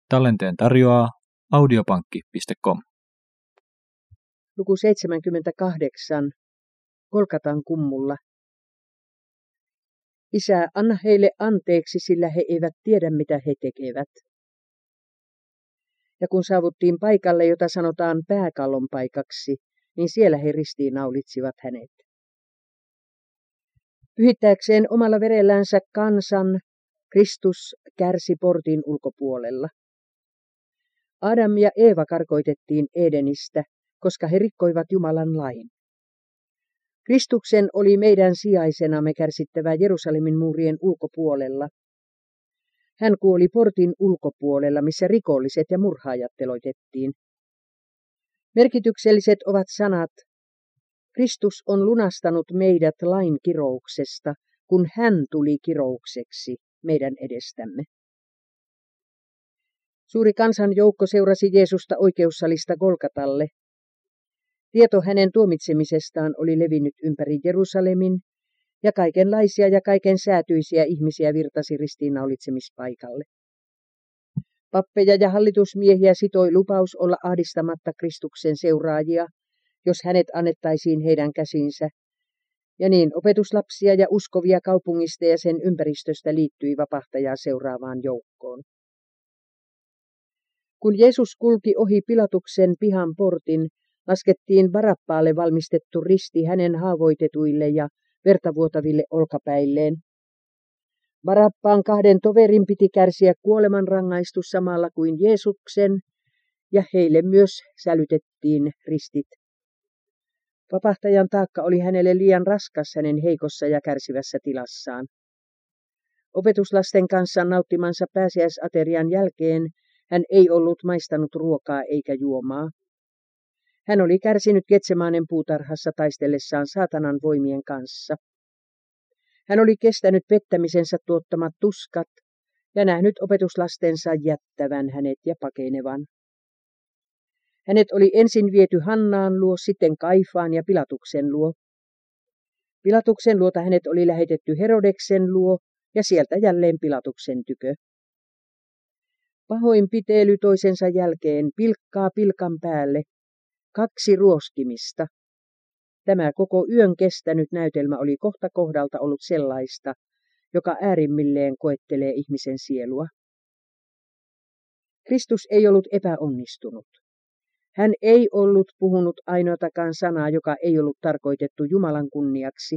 Tallenteen tarjoaa audiopankki.com. Luku 78. Golgatan kummulla. Isä, anna heille anteeksi, sillä he eivät tiedä, mitä he tekevät. Ja kun saavuttiin paikalle, jota sanotaan pääkallon paikaksi, niin siellä he ristiinnaulitsivat hänet. Pyhittääkseen omalla verellänsä kansan, Kristus kärsi portin ulkopuolella. Adam ja Eeva karkoitettiin Edenistä, koska he rikkoivat Jumalan lain. Kristuksen oli meidän sijaisenamme kärsittävä Jerusalemin muurien ulkopuolella. Hän kuoli portin ulkopuolella, missä rikolliset ja murhaajat teloitettiin. Merkitykselliset ovat sanat: Kristus on lunastanut meidät lain kirouksesta, kun hän tuli kiroukseksi meidän edestämme. Suuri kansan joukko seurasi Jeesusta oikeussalista Golgatalle. Tieto hänen tuomitsemisestaan oli levinnyt ympäri Jerusalemin, ja kaikenlaisia ja kaiken säätyisiä ihmisiä virtasi ristiinnaulitsemispaikalle. Pappeja ja hallitusmiehiä sitoi lupaus olla ahdistamatta Kristuksen seuraajia, jos hänet annettaisiin heidän käsinsä, ja niin opetuslapsia ja uskovia kaupungista ja sen ympäristöstä liittyi vapahtajaa seuraavaan joukkoon. Kun Jeesus kulki ohi Pilatuksen pihan portin, laskettiin Barabbaalle valmistettu risti hänen haavoitetuille ja vertavuotaville olkapäilleen. Barabbaan 2 toverin piti kärsiä kuolemanrangaistus samalla kuin Jeesuksen, ja heille myös sälytettiin ristit. Vapahtajan taakka oli hänelle liian raskas hänen heikossa ja kärsivässä tilassaan. Opetuslasten kanssa nauttimansa pääsiäisaterian jälkeen hän ei ollut maistanut ruokaa eikä juomaa. Hän oli kärsinyt Getsemaanen puutarhassa taistellessaan saatanan voimien kanssa. Hän oli kestänyt pettämisensä tuottamat tuskat ja nähnyt opetuslastensa jättävän hänet ja pakenevan. Hänet oli ensin viety Hannaan luo, sitten Kaifaan ja Pilatuksen luo. Pilatuksen luota hänet oli lähetetty Herodeksen luo ja sieltä jälleen Pilatuksen tykö. Pahoinpitely toisensa jälkeen, pilkkaa pilkan päälle, 2 ruoskimista. Tämä koko yön kestänyt näytelmä oli kohta kohdalta ollut sellaista, joka äärimmilleen koettelee ihmisen sielua. Kristus ei ollut epäonnistunut. Hän ei ollut puhunut ainoatakaan sanaa, joka ei ollut tarkoitettu Jumalan kunniaksi.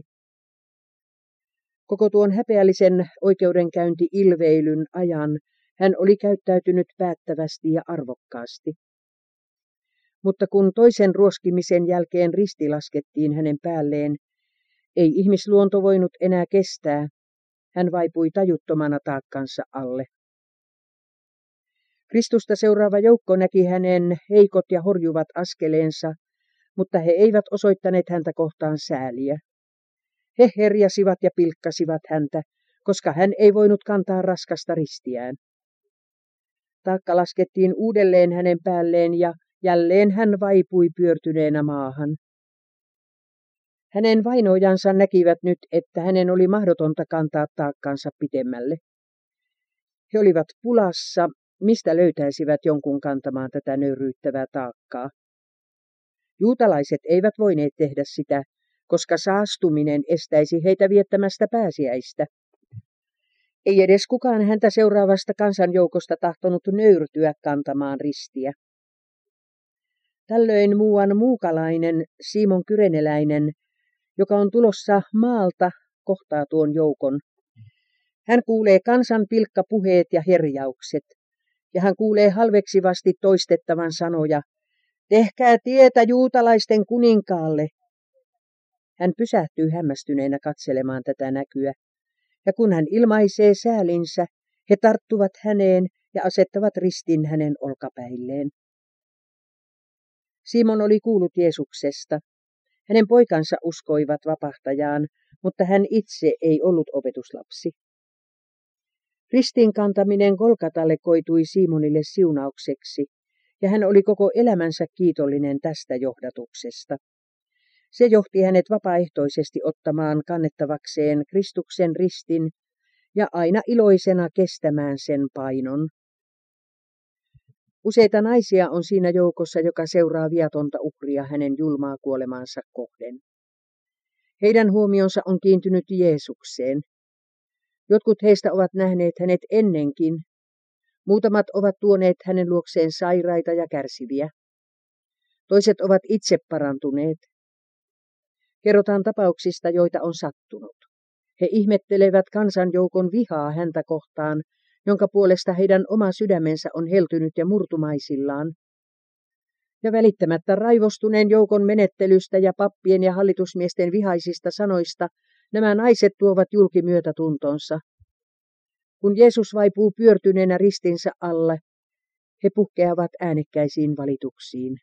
Koko tuon häpeällisen oikeudenkäynti-ilveilyn ajan hän oli käyttäytynyt päättävästi ja arvokkaasti. Mutta kun toisen ruoskimisen jälkeen risti laskettiin hänen päälleen, ei ihmisluonto voinut enää kestää. Hän vaipui tajuttomana taakkansa alle. Kristusta seuraava joukko näki hänen heikot ja horjuvat askeleensa, mutta he eivät osoittaneet häntä kohtaan sääliä. He herjasivat ja pilkkasivat häntä, koska hän ei voinut kantaa raskasta ristiään. Taakka laskettiin uudelleen hänen päälleen ja jälleen hän vaipui pyörtyneenä maahan. Hänen vainojansa näkivät nyt, että hänen oli mahdotonta kantaa taakkansa pitemmälle. He olivat pulassa, mistä löytäisivät jonkun kantamaan tätä nöyryyttävää taakkaa. Juutalaiset eivät voineet tehdä sitä, koska saastuminen estäisi heitä viettämästä pääsiäistä. Ei edes kukaan häntä seuraavasta kansanjoukosta tahtonut nöyrtyä kantamaan ristiä. Tällöin muuan muukalainen, Simon Kyreneläinen, joka on tulossa maalta, kohtaa tuon joukon. Hän kuulee kansan pilkkapuheet ja herjaukset, ja hän kuulee halveksivasti toistettavan sanoja: "Tehkää tietä juutalaisten kuninkaalle." Hän pysähtyy hämmästyneenä katselemaan tätä näkyä, ja kun hän ilmaisee säälinsä, he tarttuvat häneen ja asettavat ristin hänen olkapäilleen. Simon oli kuullut Jeesuksesta. Hänen poikansa uskoivat vapahtajaan, mutta hän itse ei ollut opetuslapsi. Ristin kantaminen Golgatalle koitui Simonille siunaukseksi, ja hän oli koko elämänsä kiitollinen tästä johdatuksesta. Se johti hänet vapaaehtoisesti ottamaan kannettavakseen Kristuksen ristin ja aina iloisena kestämään sen painon. Useita naisia on siinä joukossa, joka seuraa viatonta uhria hänen julmaa kuolemaansa kohden. Heidän huomionsa on kiintynyt Jeesukseen. Jotkut heistä ovat nähneet hänet ennenkin. Muutamat ovat tuoneet hänen luokseen sairaita ja kärsiviä. Toiset ovat itse parantuneet. Kerrotaan tapauksista, joita on sattunut. He ihmettelevät kansanjoukon vihaa häntä kohtaan, jonka puolesta heidän oma sydämensä on heltynyt ja murtumaisillaan. Ja välittämättä raivostuneen joukon menettelystä ja pappien ja hallitusmiesten vihaisista sanoista, nämä naiset tuovat julki myötätuntonsa. Kun Jeesus vaipuu pyörtyneenä ristinsä alle, he puhkeavat äänekkäisiin valituksiin.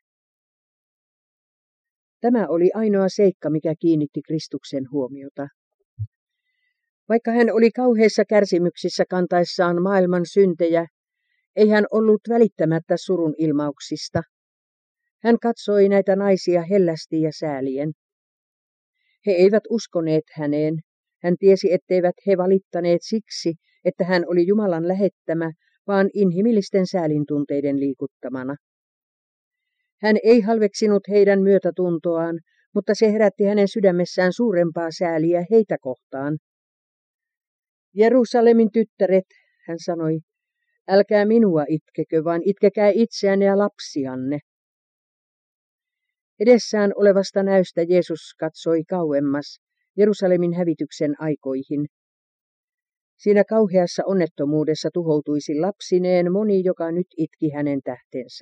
Tämä oli ainoa seikka, mikä kiinnitti Kristuksen huomiota. Vaikka hän oli kauheissa kärsimyksissä kantaessaan maailman syntejä, ei hän ollut välittämättä surun ilmauksista. Hän katsoi näitä naisia hellästi ja säälien. He eivät uskoneet häneen. Hän tiesi, etteivät he valittaneet siksi, että hän oli Jumalan lähettämä, vaan inhimillisten säälintunteiden liikuttamana. Hän ei halveksinut heidän myötätuntoaan, mutta se herätti hänen sydämessään suurempaa sääliä heitä kohtaan. Jerusalemin tyttäret, hän sanoi, älkää minua itkekö, vaan itkekää itseänne ja lapsianne. Edessään olevasta näystä Jeesus katsoi kauemmas Jerusalemin hävityksen aikoihin. Siinä kauheassa onnettomuudessa tuhoutuisi lapsineen moni, joka nyt itki hänen tähtensä.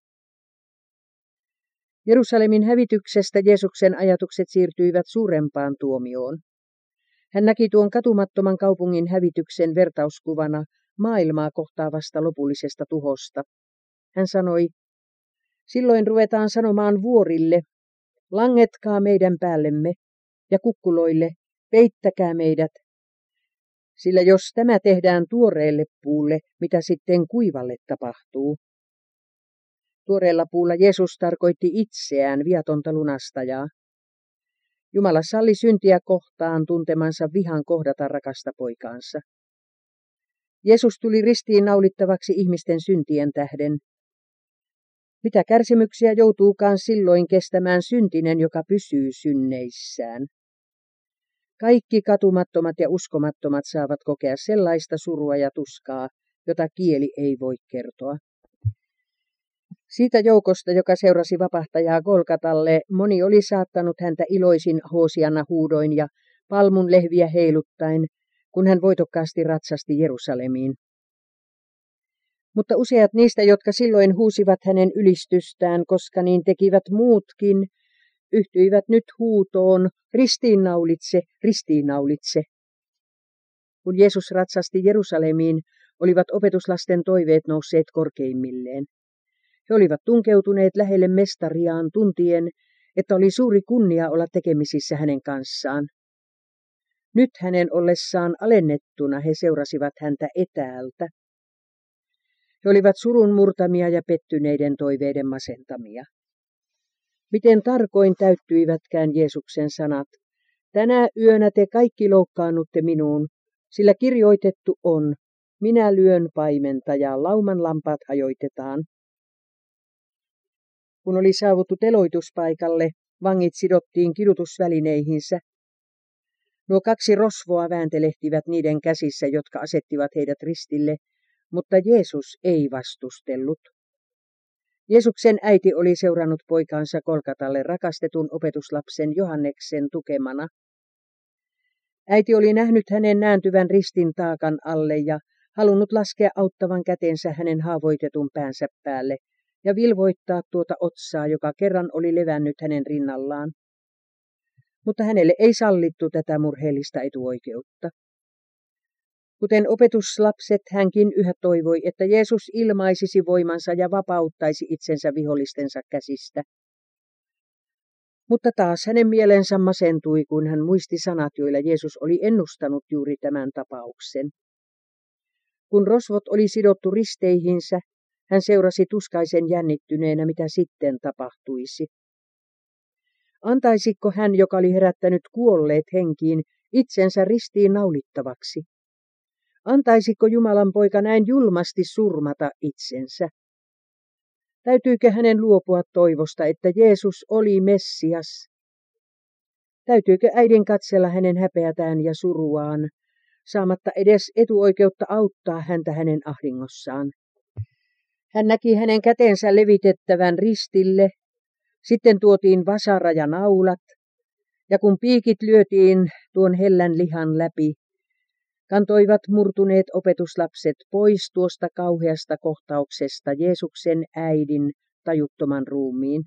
Jerusalemin hävityksestä Jeesuksen ajatukset siirtyivät suurempaan tuomioon. Hän näki tuon katumattoman kaupungin hävityksen vertauskuvana maailmaa kohtaavasta lopullisesta tuhosta. Hän sanoi, silloin ruvetaan sanomaan vuorille, langetkaa meidän päällemme, ja kukkuloille, peittäkää meidät. Sillä jos tämä tehdään tuoreelle puulle, mitä sitten kuivalle tapahtuu? Tuoreella puulla Jeesus tarkoitti itseään, viatonta lunastajaa. Jumala salli syntiä kohtaan tuntemansa vihan kohdata rakasta poikaansa. Jeesus tuli ristiin naulittavaksi ihmisten syntien tähden. Mitä kärsimyksiä joutuukaan silloin kestämään syntinen, joka pysyy synneissään? Kaikki katumattomat ja uskomattomat saavat kokea sellaista surua ja tuskaa, jota kieli ei voi kertoa. Siitä joukosta, joka seurasi vapahtajaa Golgatalle, moni oli saattanut häntä iloisin hoosianna huudoin ja palmun lehviä heiluttaen, kun hän voitokkaasti ratsasti Jerusalemiin. Mutta useat niistä, jotka silloin huusivat hänen ylistystään, koska niin tekivät muutkin, yhtyivät nyt huutoon, ristiinnaulitse, ristiinnaulitse. Kun Jeesus ratsasti Jerusalemiin, olivat opetuslasten toiveet nousseet korkeimmilleen. He olivat tunkeutuneet lähelle mestariaan tuntien, että oli suuri kunnia olla tekemisissä hänen kanssaan. Nyt hänen ollessaan alennettuna he seurasivat häntä etäältä. He olivat surun murtamia ja pettyneiden toiveiden masentamia. Miten tarkoin täyttyivätkään Jeesuksen sanat, tänä yönä te kaikki loukkaannutte minuun, sillä kirjoitettu on, minä lyön paimenta ja lauman lampaat hajoitetaan. Kun oli saavuttu teloituspaikalle, vangit sidottiin kidutusvälineihinsä. Nuo 2 rosvoa vääntelehtivät niiden käsissä, jotka asettivat heidät ristille, mutta Jeesus ei vastustellut. Jeesuksen äiti oli seurannut poikaansa Golgatalle rakastetun opetuslapsen Johanneksen tukemana. Äiti oli nähnyt hänen nääntyvän ristin taakan alle ja halunnut laskea auttavan kätensä hänen haavoitetun päänsä päälle ja vilvoittaa tuota otsaa, joka kerran oli levännyt hänen rinnallaan. Mutta hänelle ei sallittu tätä murheellista etuoikeutta. Kuten opetuslapset, hänkin yhä toivoi, että Jeesus ilmaisisi voimansa ja vapauttaisi itsensä vihollistensa käsistä. Mutta taas hänen mielensä masentui, kun hän muisti sanat, joilla Jeesus oli ennustanut juuri tämän tapauksen. Kun rosvot oli sidottu risteihinsä, hän seurasi tuskaisen jännittyneenä, mitä sitten tapahtuisi. Antaisiko hän, joka oli herättänyt kuolleet henkiin, itsensä ristiin naulittavaksi? Antaisiko Jumalan poika näin julmasti surmata itsensä? Täytyykö hänen luopua toivosta, että Jeesus oli Messias? Täytyykö äidin katsella hänen häpeätään ja suruaan, saamatta edes etuoikeutta auttaa häntä hänen ahdingossaan? Hän näki hänen kätensä levitettävän ristille, sitten tuotiin vasara ja naulat, ja kun piikit lyötiin tuon hellän lihan läpi, kantoivat murtuneet opetuslapset pois tuosta kauheasta kohtauksesta Jeesuksen äidin tajuttoman ruumiin.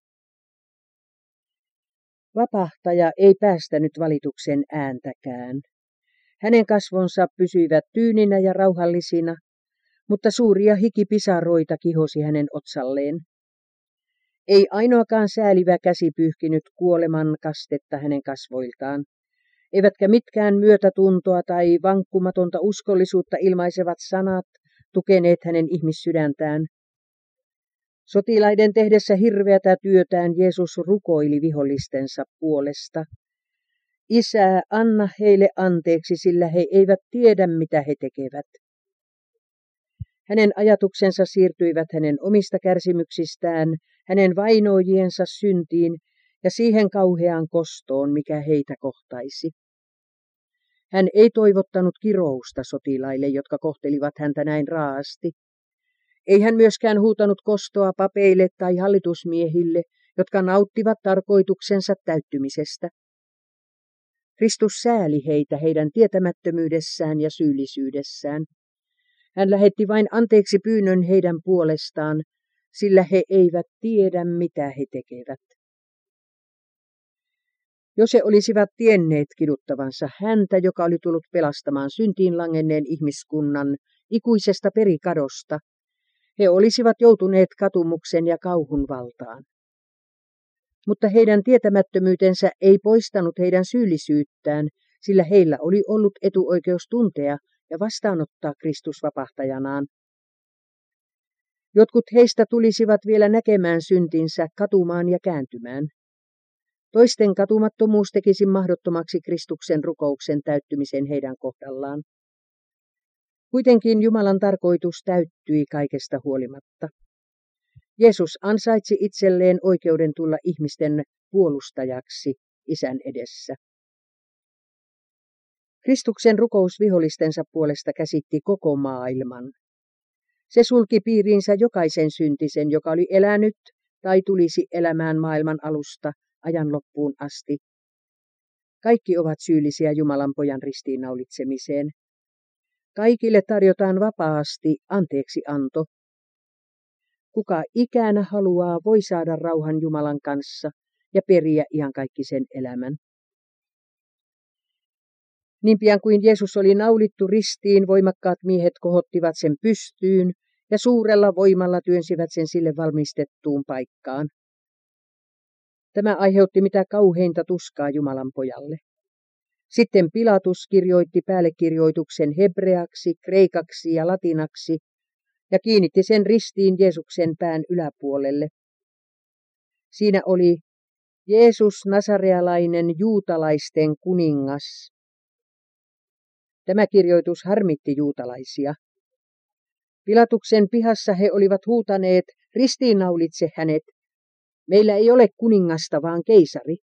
Vapahtaja ei päästänyt valituksen ääntäkään. Hänen kasvonsa pysyivät tyyninä ja rauhallisina, mutta suuria hikipisaroita kihosi hänen otsalleen. Ei ainoakaan säälivä käsi pyyhkinyt kuoleman kastetta hänen kasvoiltaan, eivätkä mitkään myötätuntoa tai vankkumatonta uskollisuutta ilmaisevat sanat tukeneet hänen ihmissydäntään. Sotilaiden tehdessä hirveätä työtään Jeesus rukoili vihollistensa puolesta. Isä, anna heille anteeksi, sillä he eivät tiedä, mitä he tekevät. Hänen ajatuksensa siirtyivät hänen omista kärsimyksistään, hänen vainoijiensa syntiin ja siihen kauheaan kostoon, mikä heitä kohtaisi. Hän ei toivottanut kirousta sotilaille, jotka kohtelivat häntä näin raasti. Ei hän myöskään huutanut kostoa papeille tai hallitusmiehille, jotka nauttivat tarkoituksensa täyttymisestä. Kristus sääli heitä heidän tietämättömyydessään ja syyllisyydessään. Hän lähetti vain anteeksi pyynnön heidän puolestaan, sillä he eivät tiedä, mitä he tekevät. Jos he olisivat tienneet kiduttavansa häntä, joka oli tullut pelastamaan syntiin langenneen ihmiskunnan ikuisesta perikadosta, he olisivat joutuneet katumuksen ja kauhun valtaan. Mutta heidän tietämättömyytensä ei poistanut heidän syyllisyyttään, sillä heillä oli ollut etuoikeus tuntea ja vastaanottaa Kristus vapahtajanaan. Jotkut heistä tulisivat vielä näkemään syntinsä, katumaan ja kääntymään. Toisten katumattomuus tekisi mahdottomaksi Kristuksen rukouksen täyttymisen heidän kohdallaan. Kuitenkin Jumalan tarkoitus täyttyi kaikesta huolimatta. Jeesus ansaitsi itselleen oikeuden tulla ihmisten puolustajaksi Isän edessä. Kristuksen rukous vihollistensa puolesta käsitti koko maailman. Se sulki piiriinsä jokaisen syntisen, joka oli elänyt tai tulisi elämään maailman alusta ajan loppuun asti. Kaikki ovat syyllisiä Jumalan pojan ristiinnaulitsemiseen. Kaikille tarjotaan vapaasti anteeksianto. Kuka ikänä haluaa, voi saada rauhan Jumalan kanssa ja periä iankaikkisen elämän. Niin pian kuin Jeesus oli naulittu ristiin, voimakkaat miehet kohottivat sen pystyyn ja suurella voimalla työnsivät sen sille valmistettuun paikkaan. Tämä aiheutti mitä kauheinta tuskaa Jumalan pojalle. Sitten Pilatus kirjoitti päällekirjoituksen hebreaksi, kreikaksi ja latinaksi ja kiinnitti sen ristiin Jeesuksen pään yläpuolelle. Siinä oli Jeesus Nasarealainen juutalaisten kuningas. Tämä kirjoitus harmitti juutalaisia. Pilatuksen pihassa he olivat huutaneet, ristiinnaulitse hänet. Meillä ei ole kuningasta, vaan keisari.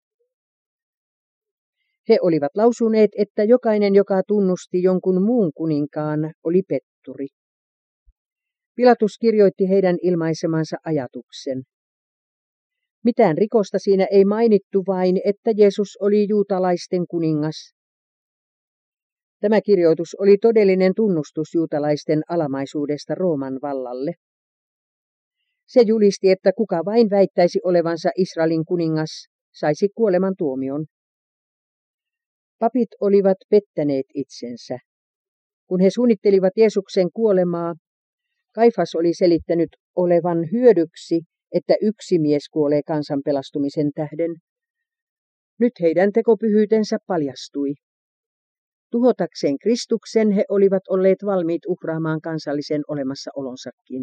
He olivat lausuneet, että jokainen, joka tunnusti jonkun muun kuninkaan, oli petturi. Pilatus kirjoitti heidän ilmaisemansa ajatuksen. Mitään rikosta siinä ei mainittu, vain että Jeesus oli juutalaisten kuningas. Tämä kirjoitus oli todellinen tunnustus juutalaisten alamaisuudesta Rooman vallalle. Se julisti, että kuka vain väittäisi olevansa Israelin kuningas, saisi kuoleman tuomion. Papit olivat pettäneet itsensä. Kun he suunnittelivat Jeesuksen kuolemaa, Kaifas oli selittänyt olevan hyödyksi, että yksi mies kuolee kansan pelastumisen tähden. Nyt heidän tekopyhyytensä paljastui. Tuhotakseen Kristuksen he olivat olleet valmiit uhraamaan kansallisen olemassaolonsakin.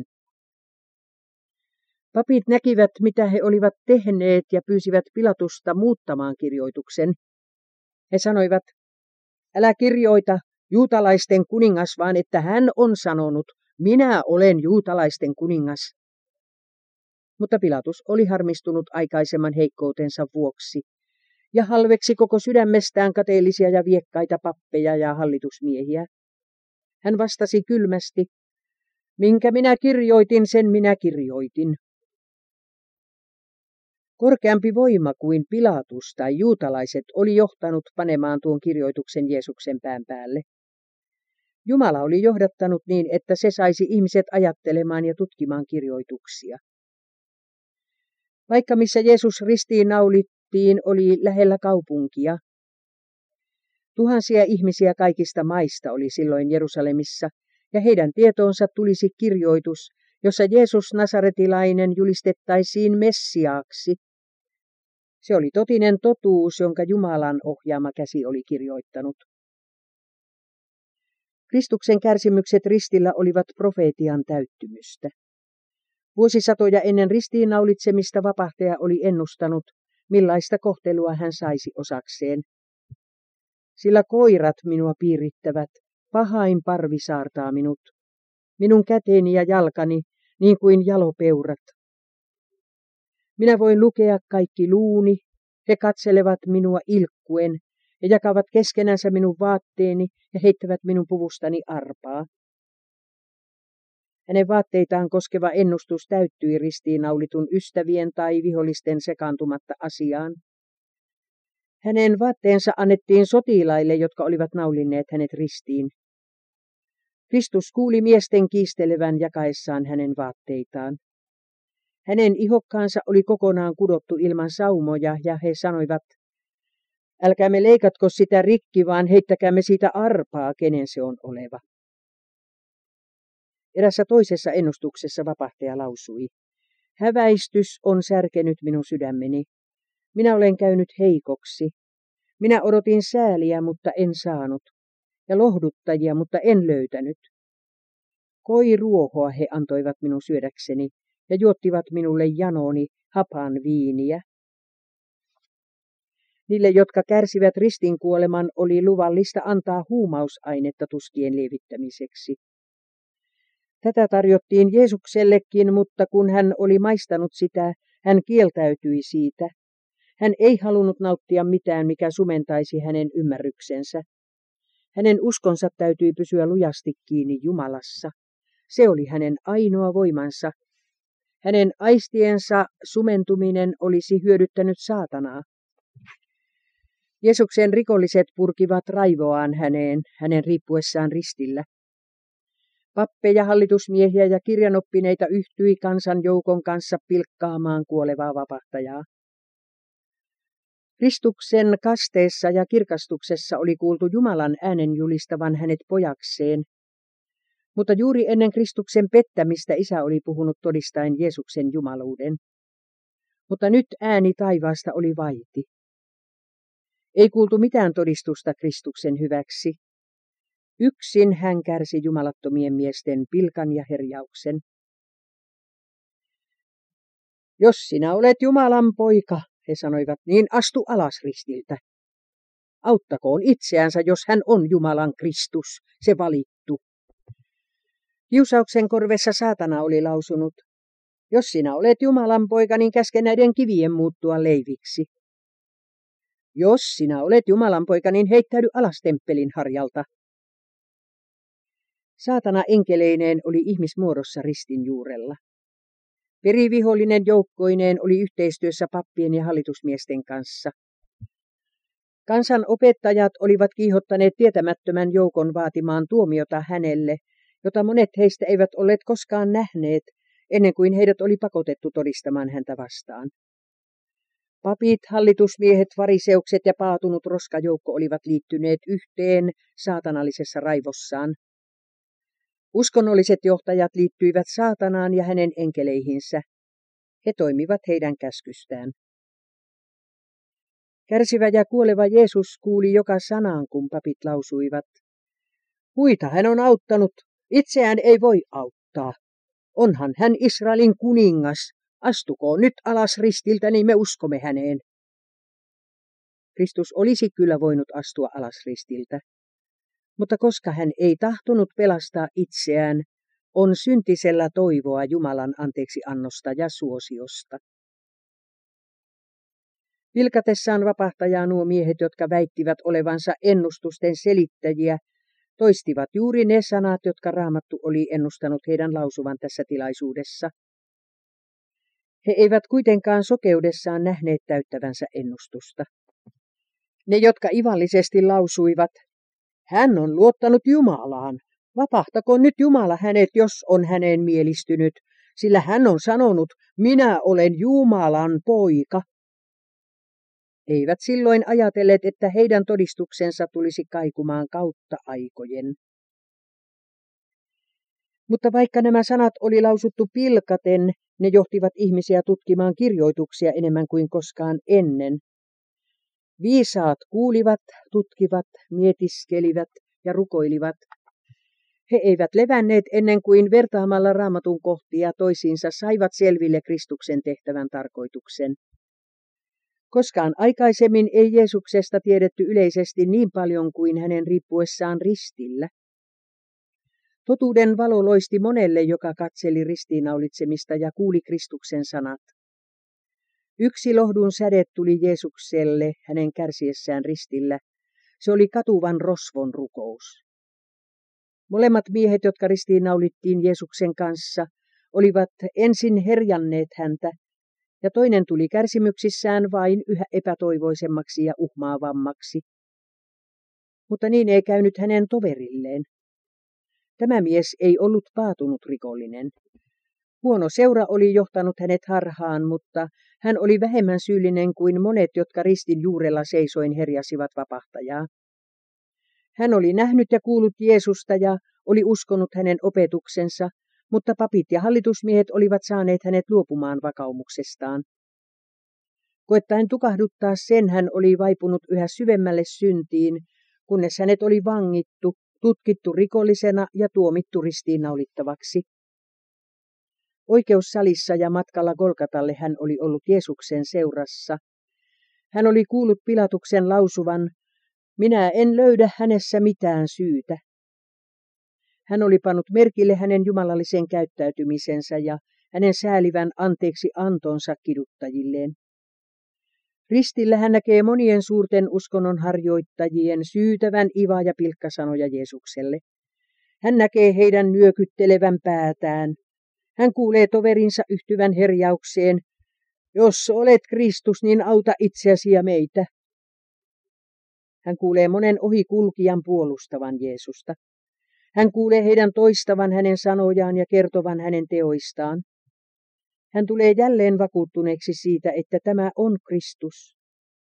Papit näkivät, mitä he olivat tehneet ja pyysivät Pilatusta muuttamaan kirjoituksen. He sanoivat, älä kirjoita juutalaisten kuningas, vaan että hän on sanonut, minä olen juutalaisten kuningas. Mutta Pilatus oli harmistunut aikaisemman heikkoutensa vuoksi ja halveksi koko sydämestään kateellisia ja viekkaita pappeja ja hallitusmiehiä. Hän vastasi kylmästi, minkä minä kirjoitin, sen minä kirjoitin. Korkeampi voima kuin Pilatus tai juutalaiset oli johtanut panemaan tuon kirjoituksen Jeesuksen pään päälle. Jumala oli johdattanut niin, että se saisi ihmiset ajattelemaan ja tutkimaan kirjoituksia. Vaikka missä Jeesus ristiin naulittiin, oli lähellä kaupunkia. Tuhansia ihmisiä kaikista maista oli silloin Jerusalemissa, ja heidän tietoonsa tulisi kirjoitus, jossa Jeesus Nasaretilainen julistettaisiin Messiaaksi. Se oli totinen totuus, jonka Jumalan ohjaama käsi oli kirjoittanut. Kristuksen kärsimykset ristillä olivat profeetian täyttymystä. Vuosisatoja ennen ristiinnaulitsemista vapahtaja oli ennustanut, millaista kohtelua hän saisi osakseen. Sillä koirat minua piirittävät, pahain parvi saartaa minut, minun käteni ja jalkani niin kuin jalopeurat. Minä voin lukea kaikki luuni, he katselevat minua ilkkuen ja jakavat keskenänsä minun vaatteeni ja heittävät minun puvustani arpaa. Hänen vaatteitaan koskeva ennustus täyttyi ristiinnaulitun ystävien tai vihollisten sekaantumatta asiaan. Hänen vaatteensa annettiin sotilaille, jotka olivat naulinneet hänet ristiin. Kristus kuuli miesten kiistelevän jakaessaan hänen vaatteitaan. Hänen ihokkaansa oli kokonaan kudottu ilman saumoja, ja he sanoivat, älkäämme leikatko sitä rikki, vaan heittäkäämme siitä arpaa, kenen se on oleva. Erässä toisessa ennustuksessa vapahtaja lausui, häväistys on särkenyt minun sydämeni. Minä olen käynyt heikoksi. Minä odotin sääliä, mutta en saanut, ja lohduttajia, mutta en löytänyt. Koiruohoa he antoivat minun syödäkseni, ja juottivat minulle janoni hapan viiniä. Niille, jotka kärsivät ristinkuoleman, oli luvallista antaa huumausainetta tuskien lievittämiseksi. Tätä tarjottiin Jeesuksellekin, mutta kun hän oli maistanut sitä, hän kieltäytyi siitä. Hän ei halunnut nauttia mitään, mikä sumentaisi hänen ymmärryksensä. Hänen uskonsa täytyi pysyä lujasti kiinni Jumalassa. Se oli hänen ainoa voimansa. Hänen aistiensa sumentuminen olisi hyödyttänyt saatanaa. Jeesuksen rikolliset purkivat raivoaan hänen riippuessaan ristillä. Pappeja, hallitusmiehiä ja kirjanoppineita yhtyi kansanjoukon kanssa pilkkaamaan kuolevaa vapahtajaa. Kristuksen kasteessa ja kirkastuksessa oli kuultu Jumalan äänen julistavan hänet pojakseen, mutta juuri ennen Kristuksen pettämistä Isä oli puhunut todistaen Jeesuksen jumaluuden. Mutta nyt ääni taivaasta oli vaiti. Ei kuultu mitään todistusta Kristuksen hyväksi. Yksin hän kärsi jumalattomien miesten pilkan ja herjauksen. Jos sinä olet Jumalan poika, he sanoivat, niin astu alas ristiltä. Auttakoon itseänsä, jos hän on Jumalan Kristus, se valittu. Kiusauksen korvessa saatana oli lausunut, jos sinä olet Jumalan poika, niin käske näiden kivien muuttua leiviksi. Jos sinä olet Jumalan poika, niin heittäydy alas temppelin harjalta. Saatana enkeleineen oli ihmismuodossa ristin juurella. Perivihollinen joukkoineen oli yhteistyössä pappien ja hallitusmiesten kanssa. Kansan opettajat olivat kiihottaneet tietämättömän joukon vaatimaan tuomiota hänelle, jota monet heistä eivät olleet koskaan nähneet, ennen kuin heidät oli pakotettu todistamaan häntä vastaan. Papit, hallitusmiehet, fariseukset ja paatunut roskajoukko olivat liittyneet yhteen saatanallisessa raivossaan. Uskonnolliset johtajat liittyivät saatanaan ja hänen enkeleihinsä. He toimivat heidän käskystään. Kärsivä ja kuoleva Jeesus kuuli joka sanaan, kun papit lausuivat. Muita hän on auttanut, itseään ei voi auttaa. Onhan hän Israelin kuningas. Astukoon nyt alas ristiltä, niin me uskomme häneen. Kristus olisi kyllä voinut astua alas ristiltä. Mutta koska hän ei tahtonut pelastaa itseään, on syntisellä toivoa Jumalan anteeksiannosta ja suosiosta. Pilkatessaan vapahtajaa nuo miehet, jotka väittivät olevansa ennustusten selittäjiä, toistivat juuri ne sanat, jotka Raamattu oli ennustanut heidän lausuvan tässä tilaisuudessa. He eivät kuitenkaan sokeudessaan nähneet täyttävänsä ennustusta. Ne, jotka ivallisesti lausuivat, hän on luottanut Jumalaan, vapahtakoon nyt Jumala hänet, jos on häneen mielistynyt, sillä hän on sanonut, minä olen Jumalan poika. Eivät silloin ajatelleet, että heidän todistuksensa tulisi kaikumaan kautta aikojen. Mutta vaikka nämä sanat oli lausuttu pilkaten, ne johtivat ihmisiä tutkimaan kirjoituksia enemmän kuin koskaan ennen. Viisaat kuulivat, tutkivat, mietiskelivät ja rukoilivat. He eivät levänneet ennen kuin vertaamalla Raamatun kohtia toisiinsa saivat selville Kristuksen tehtävän tarkoituksen. Koskaan aikaisemmin ei Jeesuksesta tiedetty yleisesti niin paljon kuin hänen riippuessaan ristillä. Totuuden valo loisti monelle, joka katseli ristiinnaulitsemista ja kuuli Kristuksen sanat. Yksi lohdun säde tuli Jeesukselle hänen kärsiessään ristillä. Se oli katuvan rosvon rukous. Molemmat miehet, jotka ristiinnaulittiin Jeesuksen kanssa, olivat ensin herjanneet häntä, ja toinen tuli kärsimyksissään vain yhä epätoivoisemmaksi ja uhmaavammaksi. Mutta niin ei käynyt hänen toverilleen. Tämä mies ei ollut paatunut rikollinen. Huono seura oli johtanut hänet harhaan, mutta hän oli vähemmän syyllinen kuin monet, jotka ristin juurella seisoin herjasivat vapahtajaa. Hän oli nähnyt ja kuullut Jeesusta ja oli uskonut hänen opetuksensa, mutta papit ja hallitusmiehet olivat saaneet hänet luopumaan vakaumuksestaan. Koettaen tukahduttaa sen, hän oli vaipunut yhä syvemmälle syntiin, kunnes hänet oli vangittu, tutkittu rikollisena ja tuomittu ristiinnaulittavaksi. Oikeussalissa ja matkalla Golgatalle hän oli ollut Jeesuksen seurassa. Hän oli kuullut Pilatuksen lausuvan, minä en löydä hänessä mitään syytä. Hän oli pannut merkille hänen jumalallisen käyttäytymisensä ja hänen säälivän anteeksi antonsa kiduttajilleen. Ristillä hän näkee monien suurten uskonnon harjoittajien syytävän iva- ja pilkkasanoja Jeesukselle. Hän näkee heidän nyökyttelevän päätään. Hän kuulee toverinsa yhtyvän herjaukseen, jos olet Kristus, niin auta itseäsi ja meitä. Hän kuulee monen ohikulkijan puolustavan Jeesusta. Hän kuulee heidän toistavan hänen sanojaan ja kertovan hänen teoistaan. Hän tulee jälleen vakuuttuneeksi siitä, että tämä on Kristus.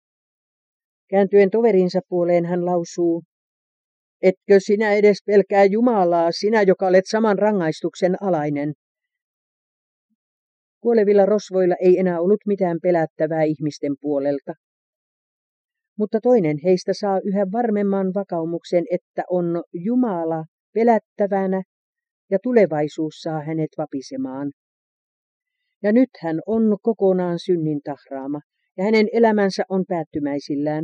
Kääntyen toverinsa puoleen hän lausuu, etkö sinä edes pelkää Jumalaa, sinä joka olet saman rangaistuksen alainen. Kuolevilla rosvoilla ei enää ollut mitään pelättävää ihmisten puolelta. Mutta toinen heistä saa yhä varmemman vakaumuksen, että on Jumala pelättävänä ja tulevaisuus saa hänet vapisemaan. Ja nyt hän on kokonaan synnin tahraama ja hänen elämänsä on päättymäisillään.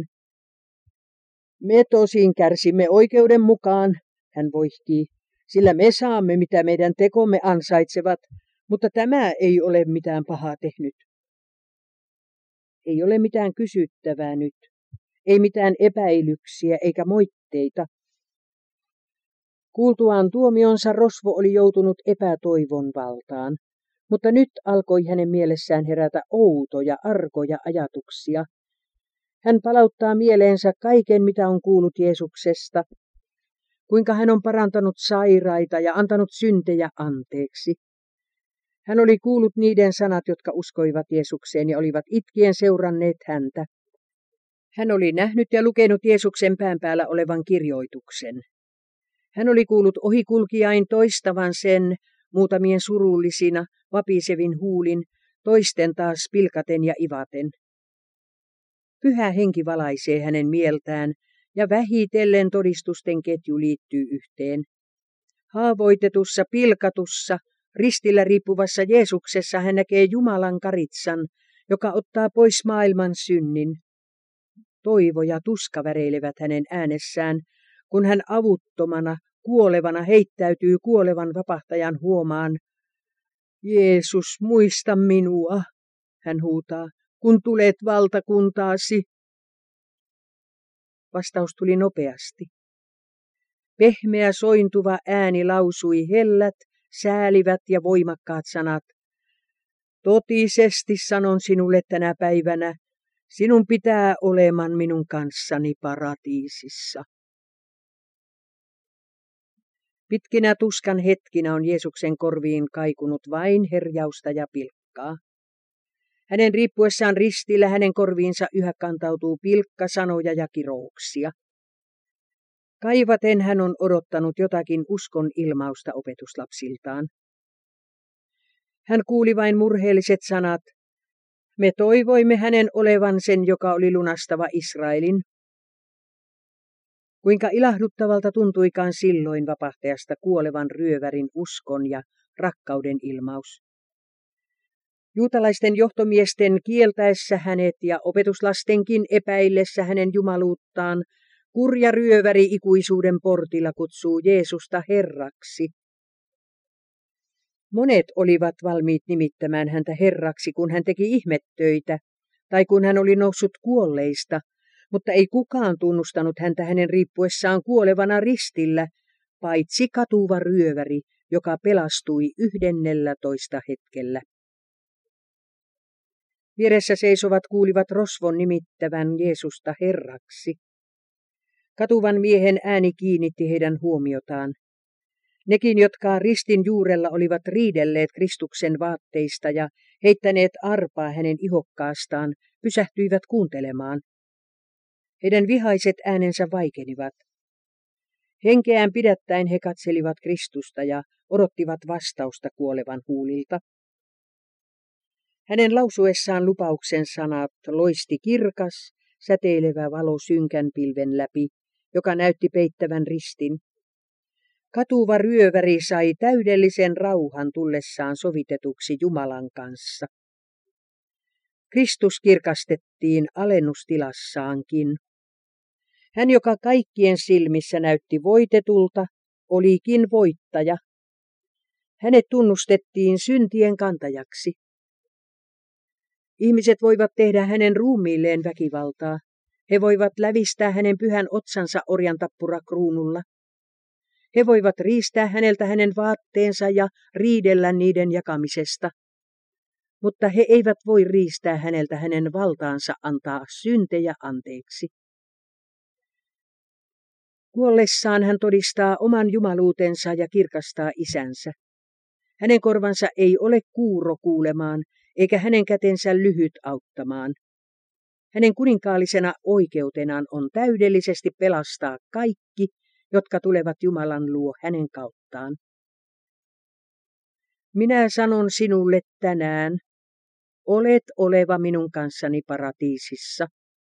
Me tosin kärsimme oikeuden mukaan, hän voihkii, sillä me saamme mitä meidän tekomme ansaitsevat, mutta tämä ei ole mitään pahaa tehnyt. Ei ole mitään kysyttävää nyt, ei mitään epäilyksiä eikä moitteita. Kuultuaan tuomionsa rosvo oli joutunut epätoivon valtaan, mutta nyt alkoi hänen mielessään herätä outoja, arkoja ajatuksia. Hän palauttaa mieleensä kaiken, mitä on kuullut Jeesuksesta, kuinka hän on parantanut sairaita ja antanut syntejä anteeksi. Hän oli kuullut niiden sanat, jotka uskoivat Jeesukseen ja olivat itkien seuranneet häntä. Hän oli nähnyt ja lukenut Jeesuksen pään päällä olevan kirjoituksen. Hän oli kuullut ohikulkijain toistavan sen muutamien surullisina, vapisevin huulin, toisten taas pilkaten ja ivaten. Pyhä henki valaisee hänen mieltään ja vähitellen todistusten ketju liittyy yhteen. Haavoitetussa, pilkatussa, ristillä riippuvassa Jeesuksessa hän näkee Jumalan karitsan, joka ottaa pois maailman synnin. Toivo ja tuska väreilevät hänen äänessään, kun hän avuttomana, kuolevana heittäytyy kuolevan vapahtajan huomaan. Jeesus, muista minua, hän huutaa, kun tulet valtakuntaasi. Vastaus tuli nopeasti. Pehmeä sointuva ääni lausui hellät, säälivät ja voimakkaat sanat. Totisesti sanon sinulle tänä päivänä, sinun pitää olemaan minun kanssani paratiisissa. Pitkinä tuskan hetkinä on Jeesuksen korviin kaikunut vain herjausta ja pilkkaa. Hänen riippuessaan ristillä hänen korviinsa yhä kantautuu pilkkasanoja ja kirouksia. Kaivaten hän on odottanut jotakin uskon ilmausta opetuslapsiltaan. Hän kuuli vain murheelliset sanat. Me toivoimme hänen olevan sen, joka oli lunastava Israelin. Kuinka ilahduttavalta tuntuikaan silloin vapahtajasta kuolevan ryövärin uskon ja rakkauden ilmaus. Juutalaisten johtomiesten kieltäessä hänet ja opetuslastenkin epäillessä hänen jumaluuttaan, kurja ryöväri ikuisuuden portilla kutsuu Jeesusta Herraksi. Monet olivat valmiit nimittämään häntä Herraksi, kun hän teki ihmettöitä, tai kun hän oli noussut kuolleista, mutta ei kukaan tunnustanut häntä hänen riippuessaan kuolevana ristillä, paitsi katuva ryöväri, joka pelastui 11 hetkellä. Vieressä seisovat kuulivat rosvon nimittävän Jeesusta Herraksi. Katuvan miehen ääni kiinnitti heidän huomiotaan. Nekin, jotka ristin juurella olivat riidelleet Kristuksen vaatteista ja heittäneet arpaa hänen ihokkaastaan, pysähtyivät kuuntelemaan. Heidän vihaiset äänensä vaikenivat. Henkeään pidättäen he katselivat Kristusta ja odottivat vastausta kuolevan huulilta. Hänen lausuessaan lupauksen sanat loisti kirkas, säteilevä valo synkän pilven läpi, joka näytti peittävän ristin. Katuva ryöväri sai täydellisen rauhan tullessaan sovitetuksi Jumalan kanssa. Kristus kirkastettiin alennustilassaankin. Hän, joka kaikkien silmissä näytti voitetulta, olikin voittaja. Hänet tunnustettiin syntien kantajaksi. Ihmiset voivat tehdä hänen ruumiilleen väkivaltaa. He voivat lävistää hänen pyhän otsansa orjantappurakruunulla. He voivat riistää häneltä hänen vaatteensa ja riidellä niiden jakamisesta. Mutta he eivät voi riistää häneltä hänen valtaansa antaa syntejä anteeksi. Kuollessaan hän todistaa oman jumaluutensa ja kirkastaa isänsä. Hänen korvansa ei ole kuuro kuulemaan, eikä hänen kätensä lyhyt auttamaan. Hänen kuninkaallisena oikeutenaan on täydellisesti pelastaa kaikki, jotka tulevat Jumalan luo hänen kauttaan. Minä sanon sinulle tänään, olet oleva minun kanssani paratiisissa.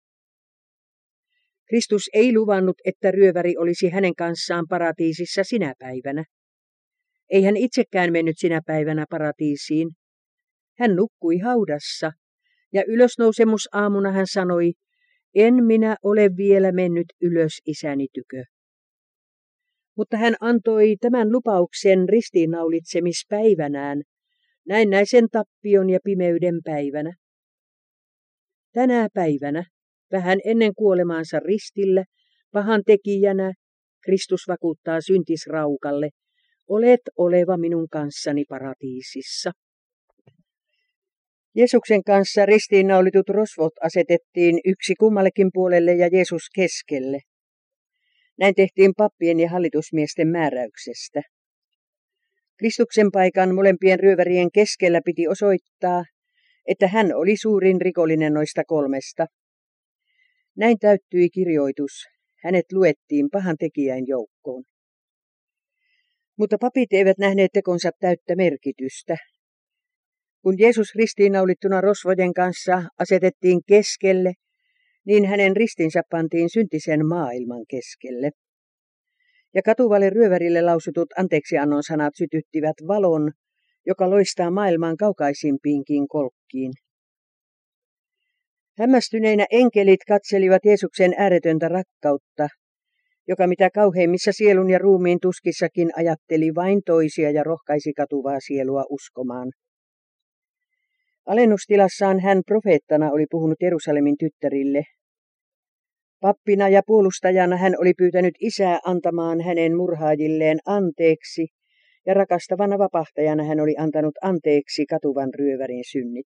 Kristus ei luvannut, että ryöväri olisi hänen kanssaan paratiisissa sinä päivänä. Ei hän itsekään mennyt sinä päivänä paratiisiin. Hän nukkui haudassa, ja ylösnousemusaamuna hän sanoi, en minä ole vielä mennyt ylös isäni tykö. Mutta hän antoi tämän lupauksen ristiinnaulitsemispäivänään, näennäisen tappion ja pimeyden päivänä. Tänä päivänä, vähän ennen kuolemaansa ristillä, pahan tekijänä, Kristus vakuuttaa syntisraukalle, olet oleva minun kanssani paratiisissa. Jeesuksen kanssa ristiinnaulitut rosvot asetettiin yksi kummallekin puolelle ja Jeesus keskelle. Näin tehtiin pappien ja hallitusmiesten määräyksestä. Kristuksen paikan molempien ryövärien keskellä piti osoittaa, että hän oli suurin rikollinen noista kolmesta. Näin täyttyi kirjoitus. Hänet luettiin pahan tekijän joukkoon. Mutta papit eivät nähneet tekonsa täyttä merkitystä. Kun Jeesus ristiinnaulittuna rosvojen kanssa asetettiin keskelle, niin hänen ristinsä pantiin syntisen maailman keskelle. Ja katuvalle ryövärille lausutut anteeksiannon sanat sytyttivät valon, joka loistaa maailman kaukaisimpiinkin kolkkiin. Hämmästyneinä enkelit katselivat Jeesuksen ääretöntä rakkautta, joka mitä kauheimmissa sielun ja ruumiin tuskissakin ajatteli vain toisia ja rohkaisi katuvaa sielua uskomaan. Alennustilassaan hän profeettana oli puhunut Jerusalemin tyttärille. Pappina ja puolustajana hän oli pyytänyt Isää antamaan hänen murhaajilleen anteeksi, ja rakastavana vapahtajana hän oli antanut anteeksi katuvan ryövärin synnit.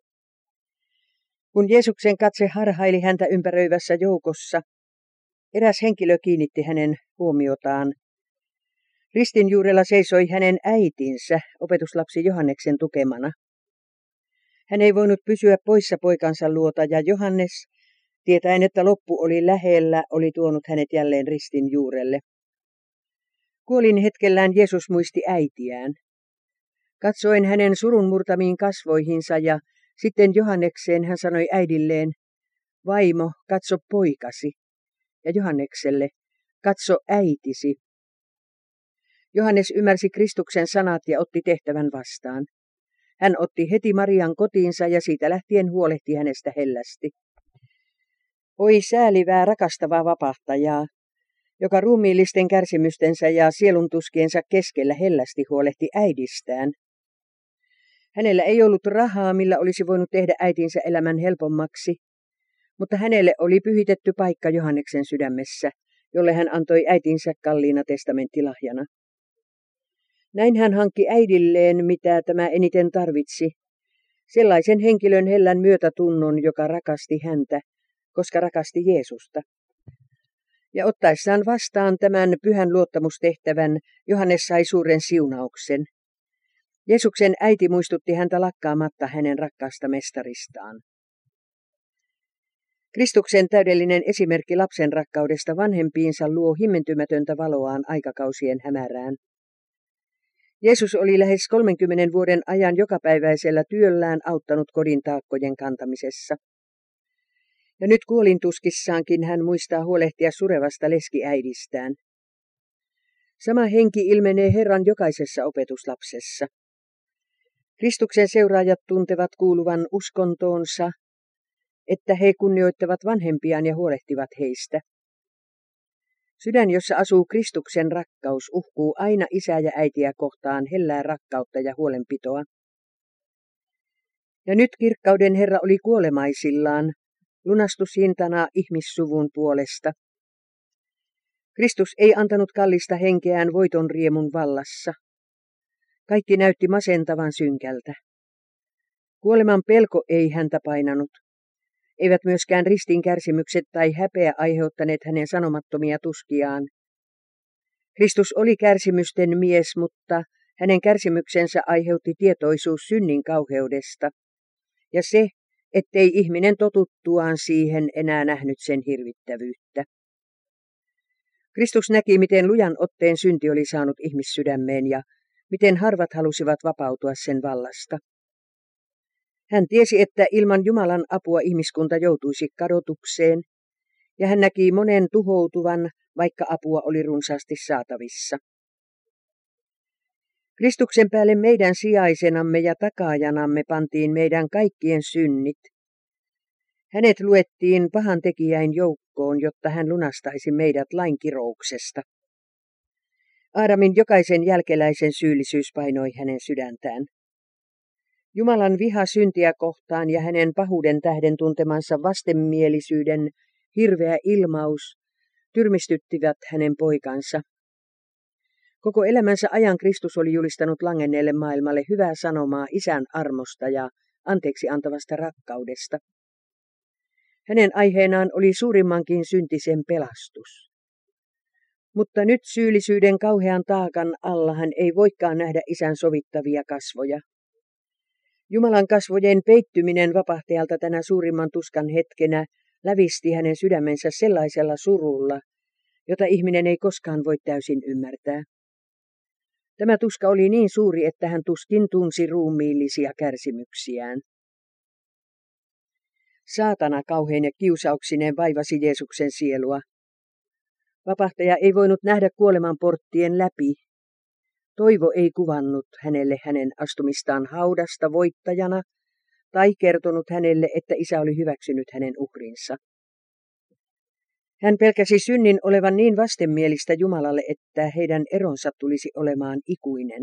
Kun Jeesuksen katse harhaili häntä ympäröivässä joukossa, eräs henkilö kiinnitti hänen huomiotaan. Ristin juurella seisoi hänen äitinsä, opetuslapsi Johanneksen tukemana. Hän ei voinut pysyä poissa poikansa luota, ja Johannes, tietäen, että loppu oli lähellä, oli tuonut hänet jälleen ristin juurelle. Kuolin hetkellään Jeesus muisti äitiään. Katsoin hänen surun murtamiin kasvoihinsa ja sitten Johannekseen hän sanoi äidilleen, vaimo, katso poikasi. Ja Johannekselle, katso äitisi. Johannes ymmärsi Kristuksen sanat ja otti tehtävän vastaan. Hän otti heti Marian kotiinsa ja siitä lähtien huolehti hänestä hellästi. Oi säälivää rakastavaa vapahtajaa, joka ruumiillisten kärsimystensä ja sieluntuskiensa keskellä hellästi huolehti äidistään. Hänellä ei ollut rahaa, millä olisi voinut tehdä äitinsä elämän helpommaksi, mutta hänelle oli pyhitetty paikka Johanneksen sydämessä, jolle hän antoi äitinsä kalliina testamenttilahjana. Näin hän hankki äidilleen, mitä tämä eniten tarvitsi, sellaisen henkilön hellän myötätunnon, joka rakasti häntä, koska rakasti Jeesusta. Ja ottaessaan vastaan tämän pyhän luottamustehtävän, Johannes sai suuren siunauksen. Jeesuksen äiti muistutti häntä lakkaamatta hänen rakkaasta mestaristaan. Kristuksen täydellinen esimerkki lapsen rakkaudesta vanhempiinsa luo himmentymätöntä valoaan aikakausien hämärään. Jeesus oli lähes 30 vuoden ajan jokapäiväisellä työllään auttanut kodin taakkojen kantamisessa. Ja nyt kuolintuskissaankin hän muistaa huolehtia surevasta leskiäidistään. Sama henki ilmenee Herran jokaisessa opetuslapsessa. Kristuksen seuraajat tuntevat kuuluvan uskontoonsa, että he kunnioittavat vanhempiaan ja huolehtivat heistä. Sydän, jossa asuu Kristuksen rakkaus, uhkuu aina isää ja äitiä kohtaan hellää rakkautta ja huolenpitoa. Ja nyt kirkkauden Herra oli kuolemaisillaan, lunastushintana ihmissuvun puolesta. Kristus ei antanut kallista henkeään voiton riemun vallassa. Kaikki näytti masentavan synkältä. Kuoleman pelko ei häntä painanut. Eivät myöskään ristin kärsimykset tai häpeä aiheuttaneet hänen sanomattomia tuskiaan. Kristus oli kärsimysten mies, mutta hänen kärsimyksensä aiheutti tietoisuus synnin kauheudesta. Ja se, ettei ihminen totuttuaan siihen enää nähnyt sen hirvittävyyttä. Kristus näki, miten lujan otteen synti oli saanut ihmissydämeen ja miten harvat halusivat vapautua sen vallasta. Hän tiesi, että ilman Jumalan apua ihmiskunta joutuisi kadotukseen, ja hän näki monen tuhoutuvan, vaikka apua oli runsaasti saatavissa. Kristuksen päälle meidän sijaisenamme ja takaajanamme pantiin meidän kaikkien synnit. Hänet luettiin pahan tekijäin joukkoon, jotta hän lunastaisi meidät lain kirouksesta. Aadamin jokaisen jälkeläisen syyllisyys painoi hänen sydäntään. Jumalan viha syntiä kohtaan ja hänen pahuuden tähden tuntemansa vastenmielisyyden hirveä ilmaus tyrmistyttivät hänen poikansa. Koko elämänsä ajan Kristus oli julistanut langenneelle maailmalle hyvää sanomaa Isän armosta ja anteeksi antavasta rakkaudesta. Hänen aiheenaan oli suurimmankin syntisen pelastus. Mutta nyt syyllisyyden kauhean taakan alla hän ei voikaan nähdä Isän sovittavia kasvoja. Jumalan kasvojen peittyminen vapahtajalta tänä suurimman tuskan hetkenä lävisti hänen sydämensä sellaisella surulla, jota ihminen ei koskaan voi täysin ymmärtää. Tämä tuska oli niin suuri, että hän tuskin tunsi ruumiillisia kärsimyksiään. Saatana kauhein ja kiusauksineen vaivasi Jeesuksen sielua. Vapahtaja ei voinut nähdä kuoleman porttien läpi. Toivo ei kuvannut hänelle hänen astumistaan haudasta voittajana tai kertonut hänelle, että Isä oli hyväksynyt hänen uhrinsa. Hän pelkäsi synnin olevan niin vastenmielistä Jumalalle, että heidän eronsa tulisi olemaan ikuinen.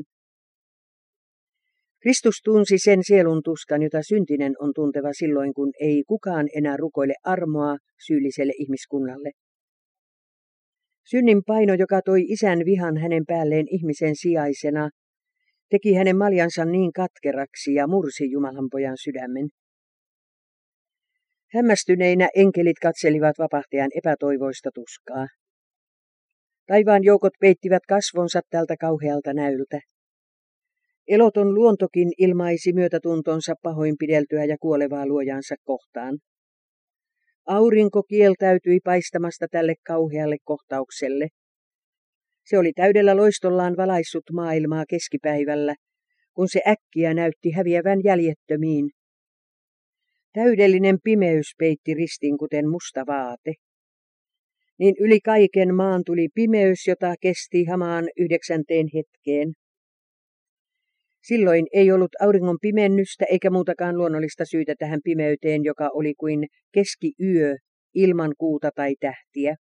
Kristus tunsi sen sielun tuskan, jota syntinen on tunteva silloin, kun ei kukaan enää rukoile armoa syylliselle ihmiskunnalle. Synnin paino, joka toi Isän vihan hänen päälleen ihmisen sijaisena, teki hänen maljansa niin katkeraksi ja mursi Jumalan pojan sydämen. Hämmästyneinä enkelit katselivat vapahtajan epätoivoista tuskaa. Taivaan joukot peittivät kasvonsa tältä kauhealta näyltä. Eloton luontokin ilmaisi myötätuntonsa pahoinpideltyä ja kuolevaa luojansa kohtaan. Aurinko kieltäytyi paistamasta tälle kauhealle kohtaukselle. Se oli täydellä loistollaan valaissut maailmaa keskipäivällä, kun se äkkiä näytti häviävän jäljettömiin. Täydellinen pimeys peitti ristin kuten musta vaate. Niin yli kaiken maan tuli pimeys, jota kesti hamaan 9. hetkeen. Silloin ei ollut auringon pimennystä eikä muutakaan luonnollista syytä tähän pimeyteen, joka oli kuin keskiyö ilman kuuta tai tähtiä.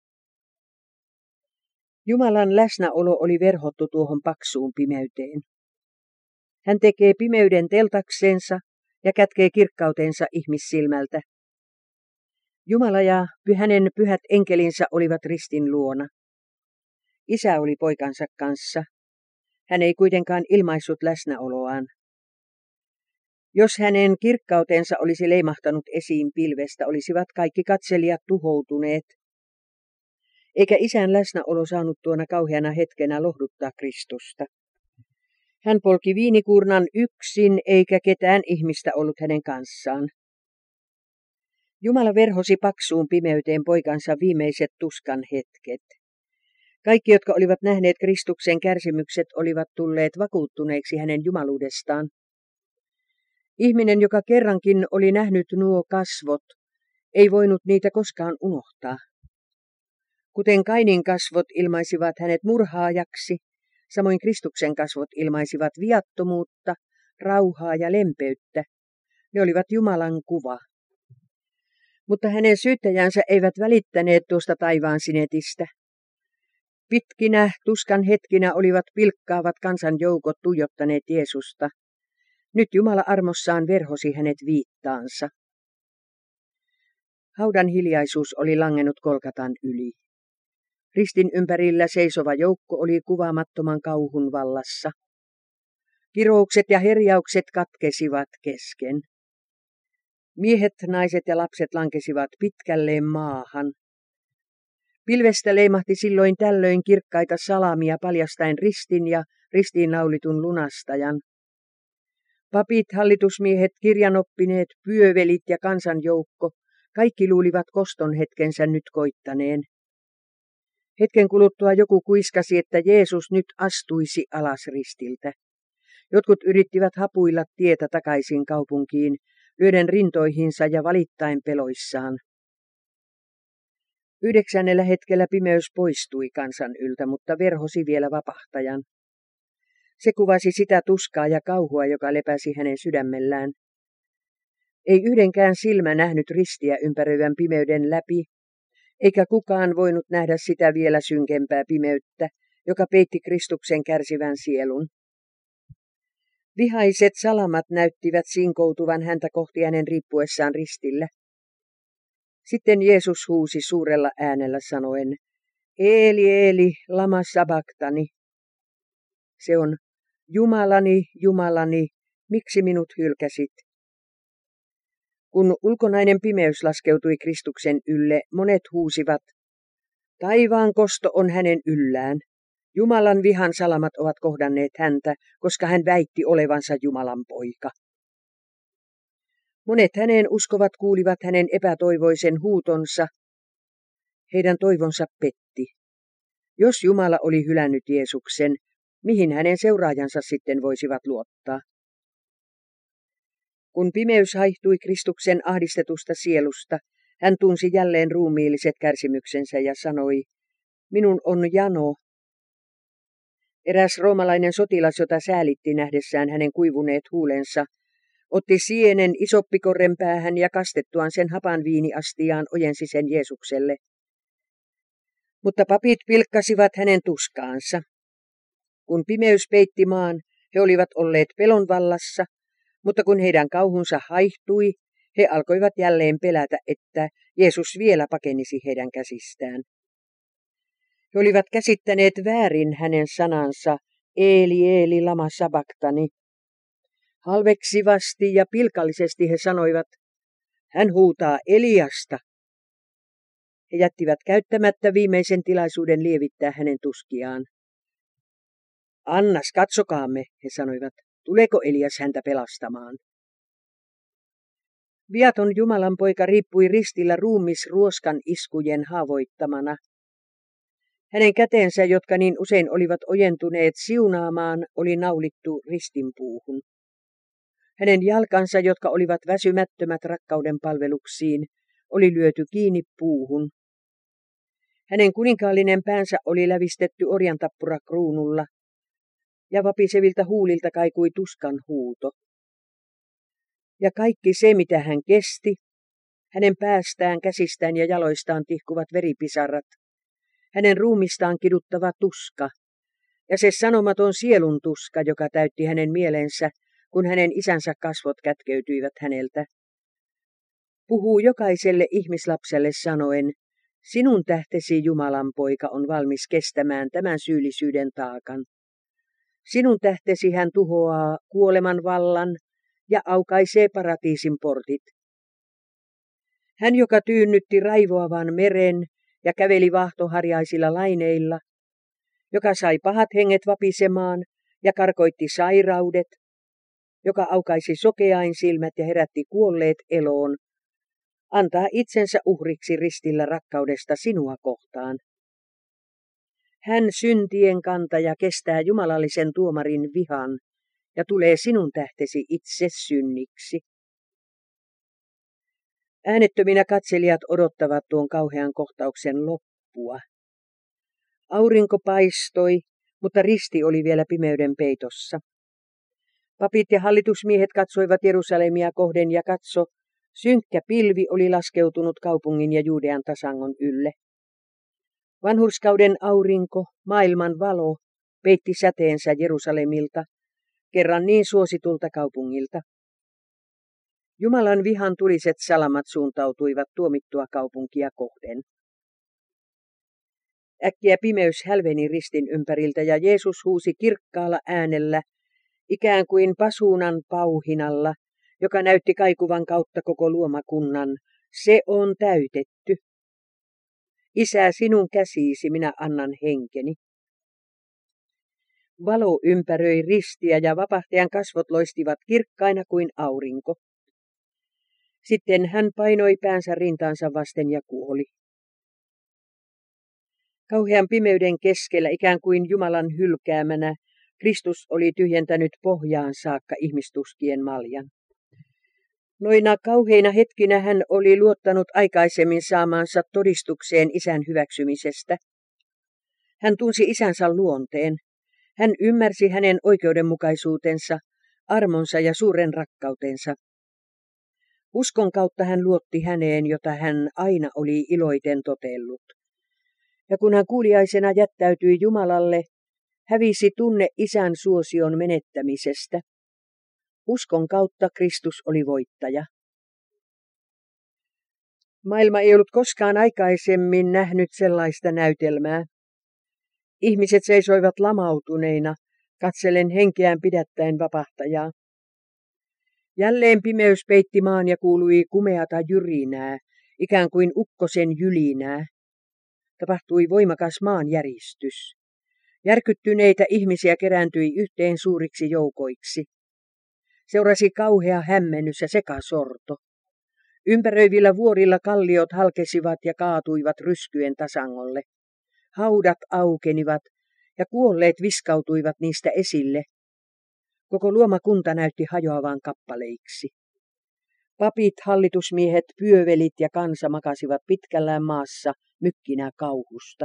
Jumalan läsnäolo oli verhottu tuohon paksuun pimeyteen. Hän tekee pimeyden teltakseensa ja kätkee kirkkautensa ihmissilmältä. Jumala ja hänen pyhät enkelinsä olivat ristin luona. Isä oli poikansa kanssa. Hän ei kuitenkaan ilmaissut läsnäoloaan. Jos hänen kirkkautensa olisi leimahtanut esiin pilvestä, olisivat kaikki katselijat tuhoutuneet. Eikä Isän läsnäolo saanut tuona kauheana hetkenä lohduttaa Kristusta. Hän polki viinikuurnan yksin, eikä ketään ihmistä ollut hänen kanssaan. Jumala verhosi paksuun pimeyteen poikansa viimeiset tuskan hetket. Kaikki, jotka olivat nähneet Kristuksen kärsimykset, olivat tulleet vakuuttuneiksi hänen jumaluudestaan. Ihminen, joka kerrankin oli nähnyt nuo kasvot, ei voinut niitä koskaan unohtaa. Kuten Kainin kasvot ilmaisivat hänet murhaajaksi, samoin Kristuksen kasvot ilmaisivat viattomuutta, rauhaa ja lempeyttä. Ne olivat Jumalan kuva. Mutta hänen syyttäjänsä eivät välittäneet tuosta taivaan sinetistä. Pitkinä tuskan hetkinä olivat pilkkaavat kansanjoukot tuijottaneet Jeesusta. Nyt Jumala armossaan verhosi hänet viittaansa. Haudan hiljaisuus oli langennut Golgatan yli. Ristin ympärillä seisova joukko oli kuvaamattoman kauhun vallassa. Kiroukset ja herjaukset katkesivat kesken. Miehet, naiset ja lapset lankesivat pitkälleen maahan. Pilvestä leimahti silloin tällöin kirkkaita salamia paljastaen ristin ja ristiin laulitun lunastajan. Papit, hallitusmiehet, kirjanoppineet, pyövelit ja kansanjoukko, kaikki luulivat koston hetkensä nyt koittaneen. Hetken kuluttua joku kuiskasi, että Jeesus nyt astuisi alas ristiltä. Jotkut yrittivät hapuilla tietä takaisin kaupunkiin, lyöden rintoihinsa ja valittain peloissaan. 9. hetkellä pimeys poistui kansan yltä, mutta verhosi vielä vapahtajan. Se kuvasi sitä tuskaa ja kauhua, joka lepäsi hänen sydämellään. Ei yhdenkään silmä nähnyt ristiä ympäröivän pimeyden läpi, eikä kukaan voinut nähdä sitä vielä synkempää pimeyttä, joka peitti Kristuksen kärsivän sielun. Vihaiset salamat näyttivät sinkoutuvan häntä kohti hänen riippuessaan ristillä. Sitten Jeesus huusi suurella äänellä sanoen, Eeli, Eeli, lama sabaktani. Se on, Jumalani, Jumalani, miksi minut hylkäsit? Kun ulkonainen pimeys laskeutui Kristuksen ylle, monet huusivat, taivaan kosto on hänen yllään. Jumalan vihan salamat ovat kohdanneet häntä, koska hän väitti olevansa Jumalan poika. Monet häneen uskovat kuulivat hänen epätoivoisen huutonsa. Heidän toivonsa petti. Jos Jumala oli hylännyt Jeesuksen, mihin hänen seuraajansa sitten voisivat luottaa? Kun pimeys haihtui Kristuksen ahdistetusta sielusta, hän tunsi jälleen ruumiilliset kärsimyksensä ja sanoi, minun on jano. Eräs roomalainen sotilas, jota säälitti nähdessään hänen kuivuneet huulensa, otti sienen isoppikorren päähän ja kastettuaan sen hapan viiniastiaan ojensi sen Jeesukselle. Mutta papit pilkkasivat hänen tuskaansa. Kun pimeys peitti maan, he olivat olleet pelon vallassa, mutta kun heidän kauhunsa haihtui, he alkoivat jälleen pelätä, että Jeesus vielä pakenisi heidän käsistään. He olivat käsittäneet väärin hänen sanansa, Eeli, Eeli, lama sabaktani. Halveksivasti ja pilkallisesti he sanoivat, hän huutaa Eliasta. He jättivät käyttämättä viimeisen tilaisuuden lievittää hänen tuskiaan. Annas, katsokaamme, he sanoivat, tuleeko Elias häntä pelastamaan. Viaton Jumalan poika riippui ristillä ruumisruoskan iskujen haavoittamana. Hänen käteensä, jotka niin usein olivat ojentuneet siunaamaan, oli naulittu ristinpuuhun. Hänen jalkansa, jotka olivat väsymättömät rakkauden palveluksiin, oli lyöty kiinni puuhun. Hänen kuninkaallinen päänsä oli lävistetty orjantappurakruunulla, ja vapisevilta huulilta kaikui tuskan huuto. Ja kaikki se, mitä hän kesti, hänen päästään, käsistään ja jaloistaan tihkuvat veripisarat, hänen ruumistaan kiduttava tuska, ja se sanomaton sielun tuska, joka täytti hänen mielensä, kun hänen isänsä kasvot kätkeytyivät häneltä. Puhuu jokaiselle ihmislapselle sanoen, sinun tähtesi Jumalan poika on valmis kestämään tämän syyllisyyden taakan. Sinun tähtesi hän tuhoaa kuoleman vallan ja aukaisee paratiisin portit. Hän, joka tyynnytti raivoavan meren ja käveli vaahtoharjaisilla laineilla, joka sai pahat henget vapisemaan ja karkoitti sairaudet, joka aukaisi sokeain silmät ja herätti kuolleet eloon, antaa itsensä uhriksi ristillä rakkaudesta sinua kohtaan. Hän syntien kantaja kestää jumalallisen tuomarin vihan ja tulee sinun tähtesi itse synniksi. Äänettöminä katselijat odottavat tuon kauhean kohtauksen loppua. Aurinko paistoi, mutta risti oli vielä pimeyden peitossa. Papit ja hallitusmiehet katsoivat Jerusalemia kohden ja katso, synkkä pilvi oli laskeutunut kaupungin ja Juudean tasangon ylle. Vanhurskauden aurinko, maailman valo, peitti säteensä Jerusalemilta, kerran niin suositulta kaupungilta. Jumalan vihan tuliset salamat suuntautuivat tuomittua kaupunkia kohden. Äkkiä pimeys hälveni ristin ympäriltä ja Jeesus huusi kirkkaalla äänellä, ikään kuin pasuunan pauhinalla, joka näytti kaikuvan kautta koko luomakunnan. Se on täytetty. Isä, sinun käsiisi minä annan henkeni. Valo ympäröi ristiä ja vapahtajan kasvot loistivat kirkkaina kuin aurinko. Sitten hän painoi päänsä rintaansa vasten ja kuoli. Kauhean pimeyden keskellä, ikään kuin Jumalan hylkäämänä, Kristus oli tyhjentänyt pohjaan saakka ihmistuskien maljan. Noina kauheina hetkinä hän oli luottanut aikaisemmin saamaansa todistukseen isän hyväksymisestä. Hän tunsi isänsä luonteen. Hän ymmärsi hänen oikeudenmukaisuutensa, armonsa ja suuren rakkautensa. Uskon kautta hän luotti häneen, jota hän aina oli iloiten totellut. Ja kun hän kuuliaisena jättäytyi Jumalalle, hävisi tunne isän suosion menettämisestä. Uskon kautta Kristus oli voittaja. Maailma ei ollut koskaan aikaisemmin nähnyt sellaista näytelmää. Ihmiset seisoivat lamautuneina, katsellen henkeään pidättäen vapahtajaa. Jälleen pimeys peitti maan ja kuului kumeata jyrinää, ikään kuin ukkosen jylinää. Tapahtui voimakas maanjäristys. Järkyttyneitä ihmisiä kerääntyi yhteen suuriksi joukoiksi. Seurasi kauhea hämmennys ja sekasorto. Ympäröivillä vuorilla kalliot halkesivat ja kaatuivat ryskyen tasangolle. Haudat aukenivat ja kuolleet viskautuivat niistä esille. Koko luomakunta näytti hajoavan kappaleiksi. Papit, hallitusmiehet, pyövelit ja kansa makasivat pitkällään maassa mykkinä kauhusta.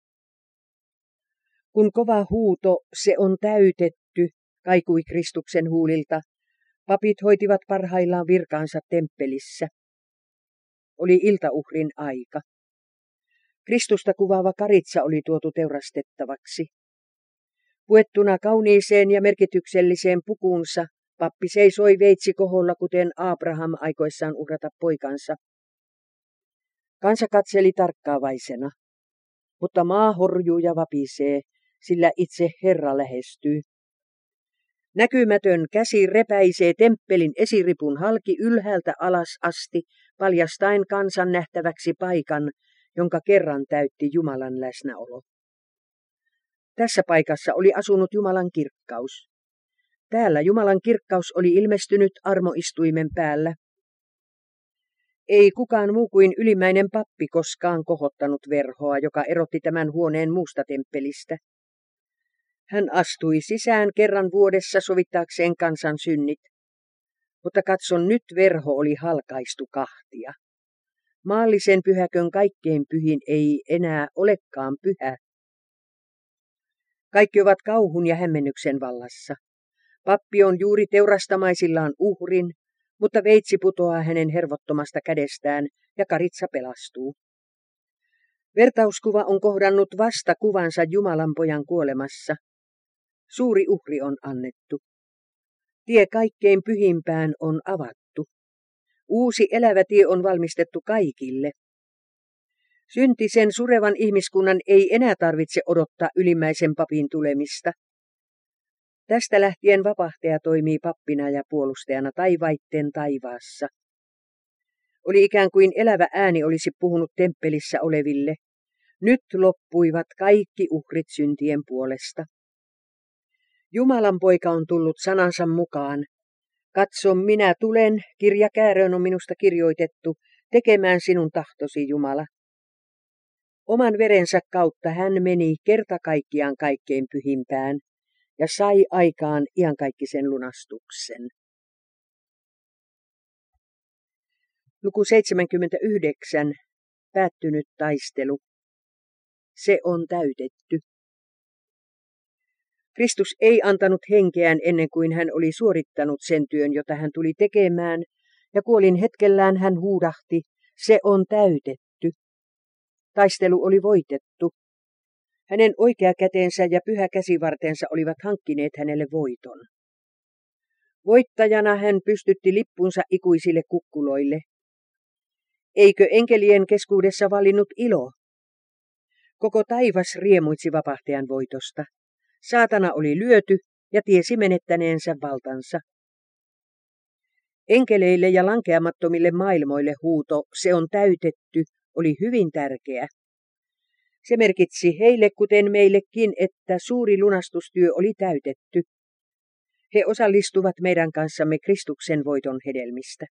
Kun kova huuto, se on täytetty, kaikui Kristuksen huulilta, papit hoitivat parhaillaan virkaansa temppelissä. Oli iltauhrin aika. Kristusta kuvaava karitsa oli tuotu teurastettavaksi. Puettuna kauniiseen ja merkitykselliseen pukuunsa, pappi seisoi veitsi koholla, kuten Abraham aikoissaan uhrata poikansa. Kansa katseli tarkkaavaisena, mutta maa horjuu ja vapisee, sillä itse Herra lähestyy. Näkymätön käsi repäisee temppelin esiripun halki ylhäältä alas asti, paljastaen kansan nähtäväksi paikan, jonka kerran täytti Jumalan läsnäolo. Tässä paikassa oli asunut Jumalan kirkkaus. Täällä Jumalan kirkkaus oli ilmestynyt armoistuimen päällä. Ei kukaan muu kuin ylimmäinen pappi koskaan kohottanut verhoa, joka erotti tämän huoneen muusta temppelistä. Hän astui sisään kerran vuodessa sovittaakseen kansan synnit. Mutta katson, nyt verho oli halkaistu kahtia. Maallisen pyhäkön kaikkein pyhin ei enää olekaan pyhä. Kaikki ovat kauhun ja hämmennyksen vallassa. Pappi on juuri teurastamaisillaan uhrin, mutta veitsi putoaa hänen hervottomasta kädestään ja karitsa pelastuu. Vertauskuva on kohdannut vasta kuvansa Jumalan pojan kuolemassa. Suuri uhri on annettu. Tie kaikkein pyhimpään on avattu. Uusi elävä tie on valmistettu kaikille. Syntisen surevan ihmiskunnan ei enää tarvitse odottaa ylimmäisen papin tulemista. Tästä lähtien vapahtaja toimii pappina ja puolustajana taivaitten taivaassa. Oli ikään kuin elävä ääni olisi puhunut temppelissä oleville. Nyt loppuivat kaikki uhrit syntien puolesta. Jumalan poika on tullut sanansa mukaan. Katso, minä tulen, kirja Kääröön on minusta kirjoitettu, tekemään sinun tahtosi, Jumala. Oman verensä kautta hän meni kerta kaikkiaan kaikkein pyhimpään ja sai aikaan iankaikkisen lunastuksen. Luku 79. Päättynyt taistelu. Se on täytetty. Kristus ei antanut henkeään ennen kuin hän oli suorittanut sen työn, jota hän tuli tekemään, ja kuolin hetkellään hän huudahti, se on täytetty. Taistelu oli voitettu. Hänen oikea kätensä ja pyhä käsivartensa olivat hankkineet hänelle voiton. Voittajana hän pystytti lippunsa ikuisille kukkuloille. Eikö enkelien keskuudessa valinnut ilo? Koko taivas riemuitsi vapahtajan voitosta. Saatana oli lyöty ja tiesi menettäneensä valtansa. Enkeleille ja lankeamattomille maailmoille huuto, se on täytetty, oli hyvin tärkeä. Se merkitsi heille kuten meillekin, että suuri lunastustyö oli täytetty. He osallistuvat meidän kanssamme Kristuksen voiton hedelmistä.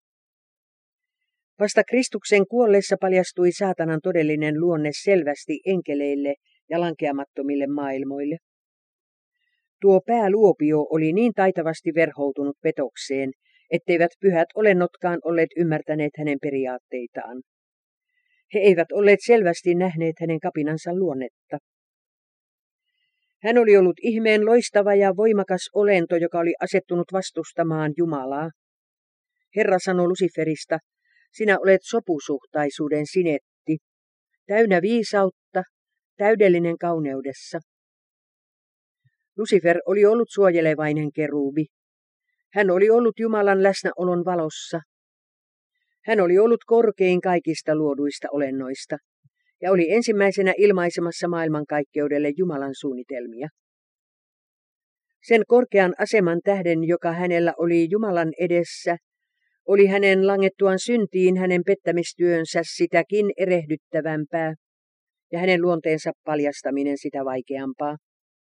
Vasta Kristuksen kuolleessa paljastui saatanan todellinen luonne selvästi enkeleille ja lankeamattomille maailmoille. Tuo pääluopio oli niin taitavasti verhoutunut petokseen, etteivät pyhät olennotkaan olleet ymmärtäneet hänen periaatteitaan. He eivät olleet selvästi nähneet hänen kapinansa luonnetta. Hän oli ollut ihmeen loistava ja voimakas olento, joka oli asettunut vastustamaan Jumalaa. Herra sanoi Luciferista, sinä olet sopusuhtaisuuden sinetti, täynnä viisautta, täydellinen kauneudessa. Lucifer oli ollut suojelevainen keruubi. Hän oli ollut Jumalan läsnäolon valossa. Hän oli ollut korkein kaikista luoduista olennoista ja oli ensimmäisenä ilmaisemassa maailmankaikkeudelle Jumalan suunnitelmia. Sen korkean aseman tähden, joka hänellä oli Jumalan edessä, oli hänen langettuaan syntiin hänen pettämistyönsä sitäkin erehdyttävämpää ja hänen luonteensa paljastaminen sitä vaikeampaa.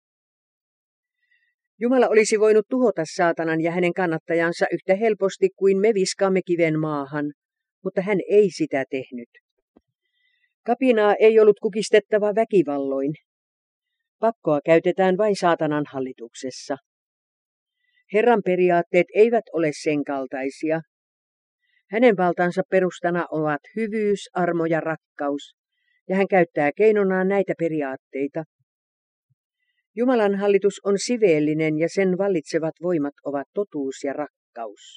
Jumala olisi voinut tuhota saatanan ja hänen kannattajansa yhtä helposti kuin me viskaamme kiven maahan, mutta hän ei sitä tehnyt. Kapinaa ei ollut kukistettava väkivalloin. Pakkoa käytetään vain saatanan hallituksessa. Herran periaatteet eivät ole sen kaltaisia. Hänen valtansa perustana ovat hyvyys, armo ja rakkaus, ja hän käyttää keinonaan näitä periaatteita. Jumalan hallitus on siveellinen ja sen vallitsevat voimat ovat totuus ja rakkaus.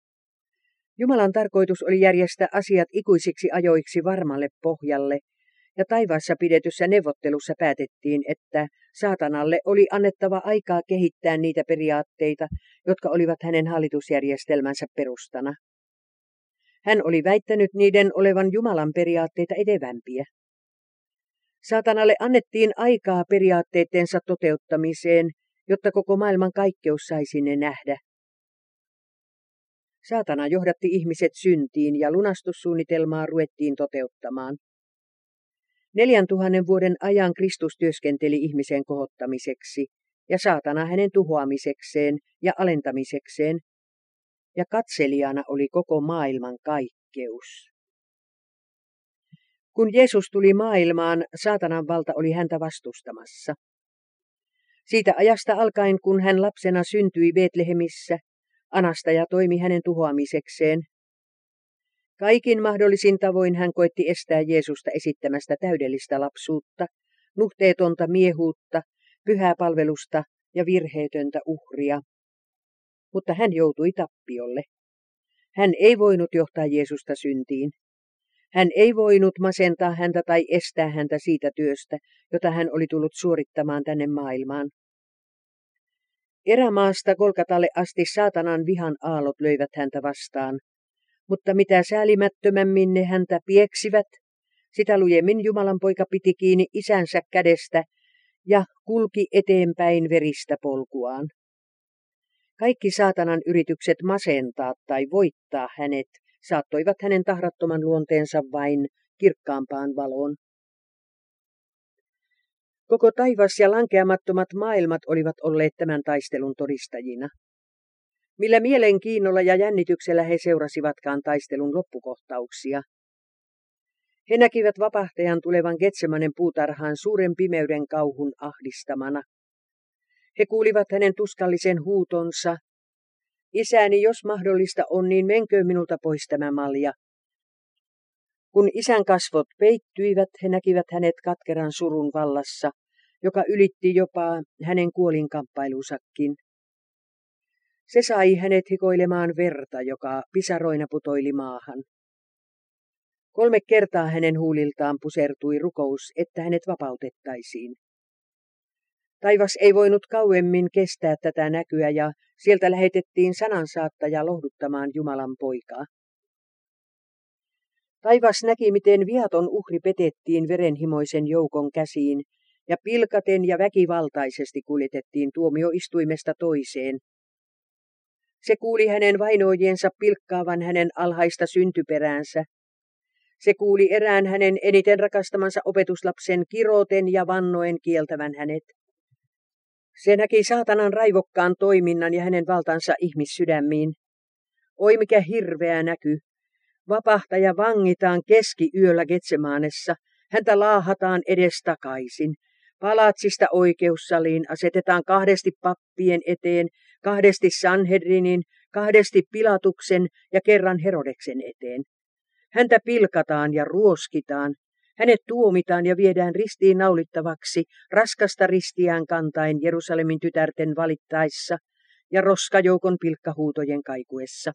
Jumalan tarkoitus oli järjestää asiat ikuisiksi ajoiksi varmalle pohjalle ja taivaassa pidetyssä neuvottelussa päätettiin, että saatanalle oli annettava aikaa kehittää niitä periaatteita, jotka olivat hänen hallitusjärjestelmänsä perustana. Hän oli väittänyt niiden olevan Jumalan periaatteita edevämpiä. Saatanalle annettiin aikaa periaatteittensa toteuttamiseen, jotta koko maailman kaikkeus saisi ne nähdä. Saatana johdatti ihmiset syntiin ja lunastussuunnitelmaa ruvettiin toteuttamaan. 4000 vuoden ajan Kristus työskenteli ihmisen kohottamiseksi ja saatana hänen tuhoamisekseen ja alentamisekseen, ja katselijana oli koko maailman kaikkeus. Kun Jeesus tuli maailmaan, saatanan valta oli häntä vastustamassa. Siitä ajasta alkaen, kun hän lapsena syntyi Betlehemissä, anastaja toimi hänen tuhoamisekseen. Kaikin mahdollisin tavoin hän koetti estää Jeesusta esittämästä täydellistä lapsuutta, nuhteetonta miehuutta, pyhää palvelusta ja virheetöntä uhria. Mutta hän joutui tappiolle. Hän ei voinut johtaa Jeesusta syntiin. Hän ei voinut masentaa häntä tai estää häntä siitä työstä, jota hän oli tullut suorittamaan tänne maailmaan. Erämaasta Golgatalle asti saatanan vihan aallot löivät häntä vastaan, mutta mitä säälimättömämmin ne häntä pieksivät, sitä lujemmin Jumalan poika piti kiinni isänsä kädestä ja kulki eteenpäin veristä polkuaan. Kaikki saatanan yritykset masentaa tai voittaa hänet saattoivat hänen tahrattoman luonteensa vain kirkkaampaan valoon. Koko taivas ja lankeamattomat maailmat olivat olleet tämän taistelun todistajina. Millä mielenkiinnolla ja jännityksellä he seurasivatkaan taistelun loppukohtauksia. He näkivät vapahtajan tulevan Getsemanen puutarhaan suuren pimeyden kauhun ahdistamana. He kuulivat hänen tuskallisen huutonsa: "Isäni, jos mahdollista on, niin menköön minulta pois tämä malja." Kun isän kasvot peittyivät, he näkivät hänet katkeran surun vallassa, joka ylitti jopa hänen kuolinkamppailusakin. Se sai hänet hikoilemaan verta, joka pisaroina putoili maahan. 3 kertaa hänen huuliltaan pusertui rukous, että hänet vapautettaisiin. Taivas ei voinut kauemmin kestää tätä näkyä ja sieltä lähetettiin sanansaattaja lohduttamaan Jumalan poikaa. Taivas näki, miten viaton uhri petettiin verenhimoisen joukon käsiin ja pilkaten ja väkivaltaisesti kuljetettiin tuomioistuimesta toiseen. Se kuuli hänen vainoijiensa pilkkaavan hänen alhaista syntyperäänsä. Se kuuli erään hänen eniten rakastamansa opetuslapsen kiroten ja vannoen kieltävän hänet. Se näki saatanan raivokkaan toiminnan ja hänen valtansa ihmissydämiin. Oi mikä hirveä näky! Vapahtaja vangitaan keskiyöllä Getsemanessa. Häntä laahataan edestakaisin. Palatsista oikeussaliin asetetaan 2 pappien eteen, 2 Sanhedrinin, 2 Pilatuksen ja kerran Herodeksen eteen. Häntä pilkataan ja ruoskitaan. Hänet tuomitaan ja viedään ristiin naulittavaksi, raskasta ristiään kantain Jerusalemin tytärten valittaessa ja roskajoukon pilkkahuutojen kaikuessa.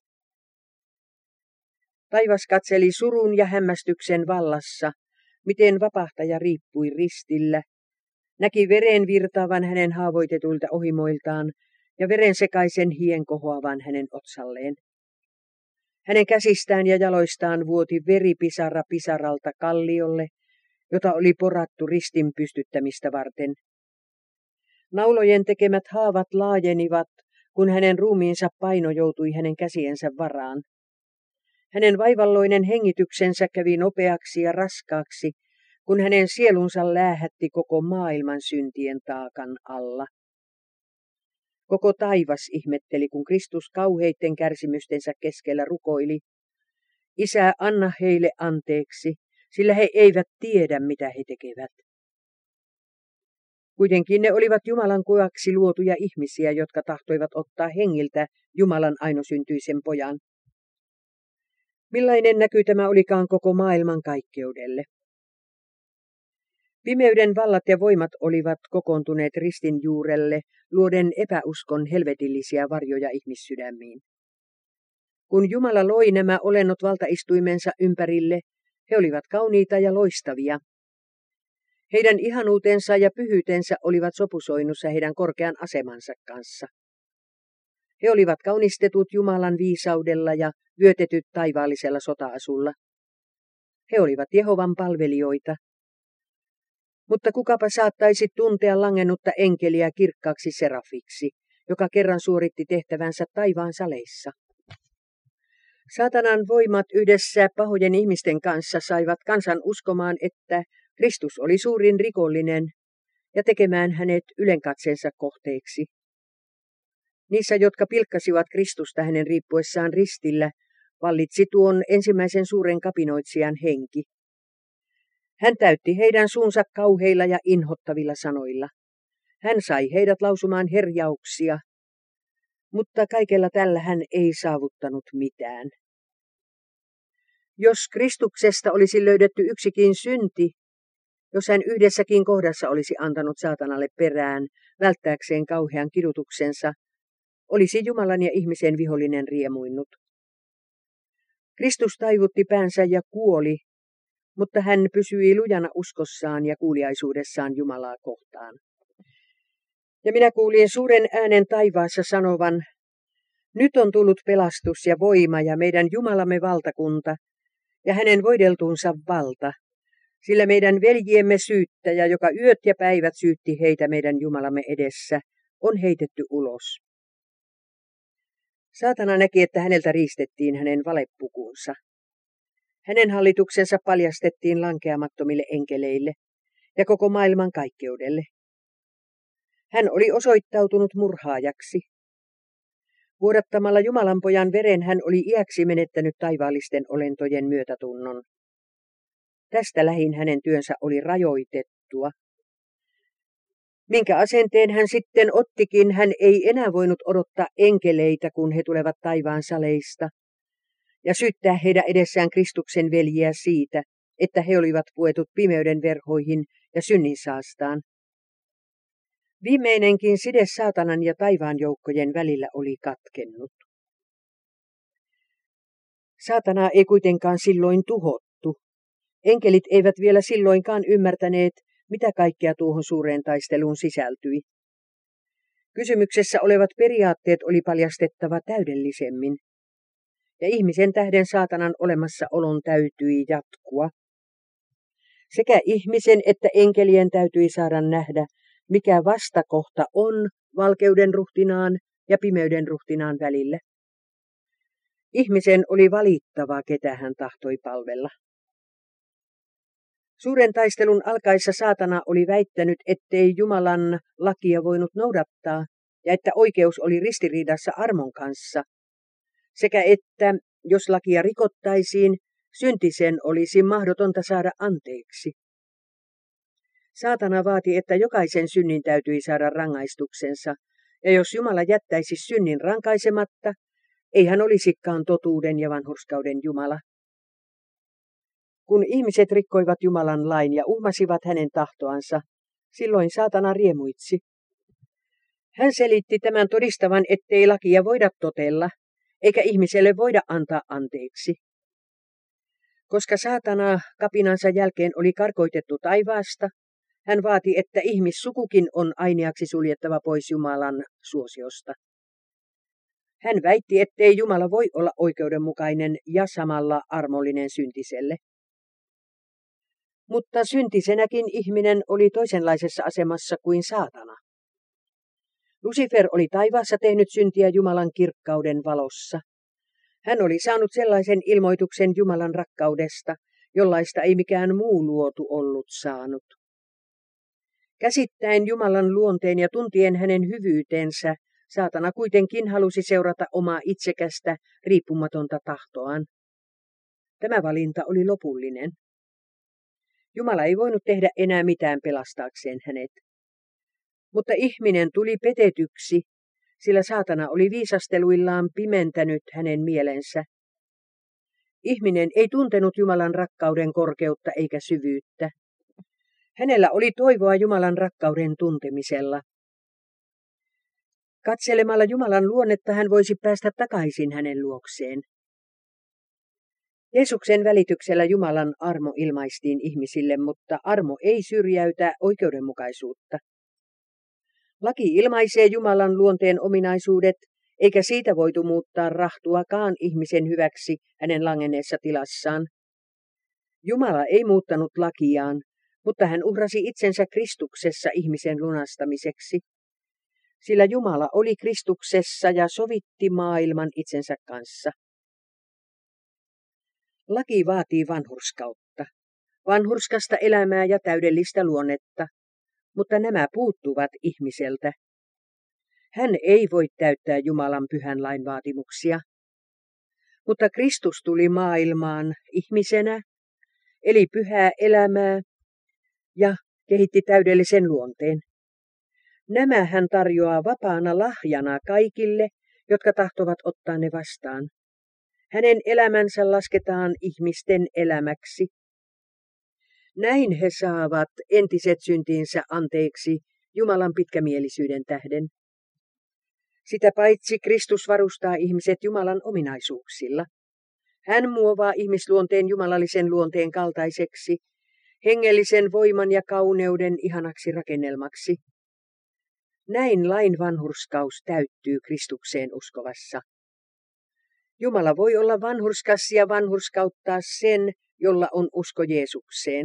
Taivas katseli surun ja hämmästyksen vallassa, miten vapahtaja riippui ristillä, näki veren virtaavan hänen haavoitetuilta ohimoiltaan ja verensekaisen hien kohoavan hänen otsalleen. Hänen käsistään ja jaloistaan vuoti veripisara pisaralta kalliolle, jota oli porattu ristin pystyttämistä varten. Naulojen tekemät haavat laajenivat, kun hänen ruumiinsa paino joutui hänen käsiensä varaan. Hänen vaivalloinen hengityksensä kävi nopeaksi ja raskaaksi, kun hänen sielunsa läähätti koko maailman syntien taakan alla. Koko taivas ihmetteli, kun Kristus kauheitten kärsimystensä keskellä rukoili: "Isä, anna heille anteeksi, sillä he eivät tiedä, mitä he tekevät." Kuitenkin ne olivat Jumalan kuvaksi luotuja ihmisiä, jotka tahtoivat ottaa hengiltä Jumalan ainosyntyisen pojan. Millainen näky tämä olikaan koko maailman kaikkeudelle? Pimeyden vallat ja voimat olivat kokoontuneet ristin juurelle, luoden epäuskon helvetillisiä varjoja ihmissydämiin. Kun Jumala loi nämä olennot valtaistuimensa ympärille, he olivat kauniita ja loistavia. Heidän ihanuutensa ja pyhyytensä olivat sopusoinnussa heidän korkean asemansa kanssa. He olivat kaunistetut Jumalan viisaudella ja vyötetyt taivaallisella sota-asulla. He olivat Jehovan palvelijoita. Mutta kukapa saattaisi tuntea langennutta enkeliä kirkkaaksi serafiksi, joka kerran suoritti tehtävänsä taivaan saleissa. Saatanan voimat yhdessä pahojen ihmisten kanssa saivat kansan uskomaan, että Kristus oli suurin rikollinen ja tekemään hänet ylenkatseensa kohteeksi. Niissä, jotka pilkkasivat Kristusta hänen riippuessaan ristillä, vallitsi tuon ensimmäisen suuren kapinoitsijan henki. Hän täytti heidän suunsa kauheilla ja inhottavilla sanoilla. Hän sai heidät lausumaan herjauksia, mutta kaikella tällä hän ei saavuttanut mitään. Jos Kristuksesta olisi löydetty yksikin synti, jos hän yhdessäkin kohdassa olisi antanut saatanalle perään välttääkseen kauhean kidutuksensa, olisi Jumalan ja ihmisen vihollinen riemuinnut. Kristus taivutti päänsä ja kuoli, mutta hän pysyi lujana uskossaan ja kuuliaisuudessaan Jumalaa kohtaan. Ja minä kuulin suuren äänen taivaassa sanovan, nyt on tullut pelastus ja voima ja meidän Jumalamme valtakunta ja hänen voideltuunsa valta, sillä meidän veljiemme syyttäjä, joka yöt ja päivät syytti heitä meidän Jumalamme edessä, on heitetty ulos. Saatana näki, että häneltä riistettiin hänen valepukunsa. Hänen hallituksensa paljastettiin lankeamattomille enkeleille ja koko maailman kaikkeudelle. Hän oli osoittautunut murhaajaksi. Vuodattamalla Jumalan pojan veren hän oli iäksi menettänyt taivaallisten olentojen myötätunnon. Tästä lähin hänen työnsä oli rajoitettua. Minkä asenteen hän sitten ottikin, hän ei enää voinut odottaa enkeleitä, kun he tulevat taivaan saleista, ja syyttää heidän edessään Kristuksen veljiä siitä, että he olivat puetut pimeyden verhoihin ja synnin saastaan. Viimeinenkin side saatanan ja taivaan joukkojen välillä oli katkennut. Saatanaa ei kuitenkaan silloin tuhottu. Enkelit eivät vielä silloinkaan ymmärtäneet, mitä kaikkea tuohon suureen taisteluun sisältyi. Kysymyksessä olevat periaatteet oli paljastettava täydellisemmin, ja ihmisen tähden saatanan olemassaolon täytyi jatkua. Sekä ihmisen että enkelien täytyi saada nähdä, mikä vastakohta on valkeuden ruhtinaan ja pimeyden ruhtinaan välillä. Ihmisen oli valittava, ketä hän tahtoi palvella. Suuren taistelun alkaessa saatana oli väittänyt, ettei Jumalan lakia voinut noudattaa ja että oikeus oli ristiriidassa armon kanssa, sekä että, jos lakia rikottaisiin, syntisen olisi mahdotonta saada anteeksi. Saatana vaati, että jokaisen synnin täytyi saada rangaistuksensa, ja jos Jumala jättäisi synnin rankaisematta, ei hän olisikaan totuuden ja vanhurskauden Jumala. Kun ihmiset rikkoivat Jumalan lain ja uhmasivat hänen tahtoansa, silloin saatana riemuitsi. Hän selitti tämän todistavan, ettei lakia voida totella, eikä ihmiselle voida antaa anteeksi. Koska saatana kapinansa jälkeen oli karkoitettu taivaasta, hän vaati, että ihmissukukin on ainiaksi suljettava pois Jumalan suosiosta. Hän väitti, ettei Jumala voi olla oikeudenmukainen ja samalla armollinen syntiselle. Mutta syntisenäkin ihminen oli toisenlaisessa asemassa kuin saatana. Lucifer oli taivaassa tehnyt syntiä Jumalan kirkkauden valossa. Hän oli saanut sellaisen ilmoituksen Jumalan rakkaudesta, jollaista ei mikään muu luotu ollut saanut. Käsittäen Jumalan luonteen ja tuntien hänen hyvyytensä, saatana kuitenkin halusi seurata omaa itsekästä, riippumatonta tahtoaan. Tämä valinta oli lopullinen. Jumala ei voinut tehdä enää mitään pelastaakseen hänet. Mutta ihminen tuli petetyksi, sillä saatana oli viisasteluillaan pimentänyt hänen mielensä. Ihminen ei tuntenut Jumalan rakkauden korkeutta eikä syvyyttä. Hänellä oli toivoa Jumalan rakkauden tuntemisella. Katselemalla Jumalan luonnetta hän voisi päästä takaisin hänen luokseen. Jeesuksen välityksellä Jumalan armo ilmaistiin ihmisille, mutta armo ei syrjäytä oikeudenmukaisuutta. Laki ilmaisee Jumalan luonteen ominaisuudet, eikä siitä voitu muuttaa rahtuakaan ihmisen hyväksi hänen langenneessa tilassaan. Jumala ei muuttanut lakiaan, mutta hän uhrasi itsensä Kristuksessa ihmisen lunastamiseksi. Sillä Jumala oli Kristuksessa ja sovitti maailman itsensä kanssa. Laki vaatii vanhurskautta, vanhurskasta elämää ja täydellistä luonnetta, mutta nämä puuttuvat ihmiseltä. Hän ei voi täyttää Jumalan pyhän lain vaatimuksia. Mutta Kristus tuli maailmaan ihmisenä, eli pyhää elämää ja kehitti täydellisen luonteen. Nämä hän tarjoaa vapaana lahjana kaikille, jotka tahtovat ottaa ne vastaan. Hänen elämänsä lasketaan ihmisten elämäksi. Näin he saavat entiset syntinsä anteeksi Jumalan pitkämielisyyden tähden. Sitä paitsi Kristus varustaa ihmiset Jumalan ominaisuuksilla. Hän muovaa ihmisluonteen jumalallisen luonteen kaltaiseksi, hengellisen voiman ja kauneuden ihanaksi rakennelmaksi. Näin lain vanhurskaus täyttyy Kristukseen uskovassa. Jumala voi olla vanhurskas ja vanhurskauttaa sen, jolla on usko Jeesukseen.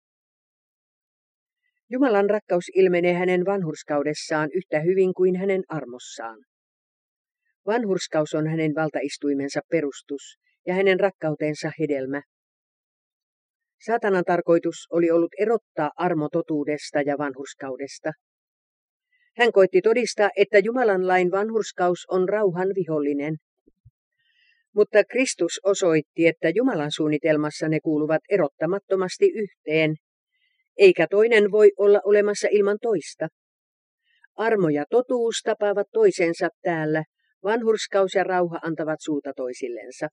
Jumalan rakkaus ilmenee hänen vanhurskaudessaan yhtä hyvin kuin hänen armossaan. Vanhurskaus on hänen valtaistuimensa perustus ja hänen rakkautensa hedelmä. Saatanan tarkoitus oli ollut erottaa armo totuudesta ja vanhurskaudesta. Hän koitti todistaa, että Jumalan lain vanhurskaus on rauhan vihollinen. Mutta Kristus osoitti, että Jumalan suunnitelmassa ne kuuluvat erottamattomasti yhteen, eikä toinen voi olla olemassa ilman toista. Armo ja totuus tapaavat toisensa täällä, vanhurskaus ja rauha antavat suuta toisillensa.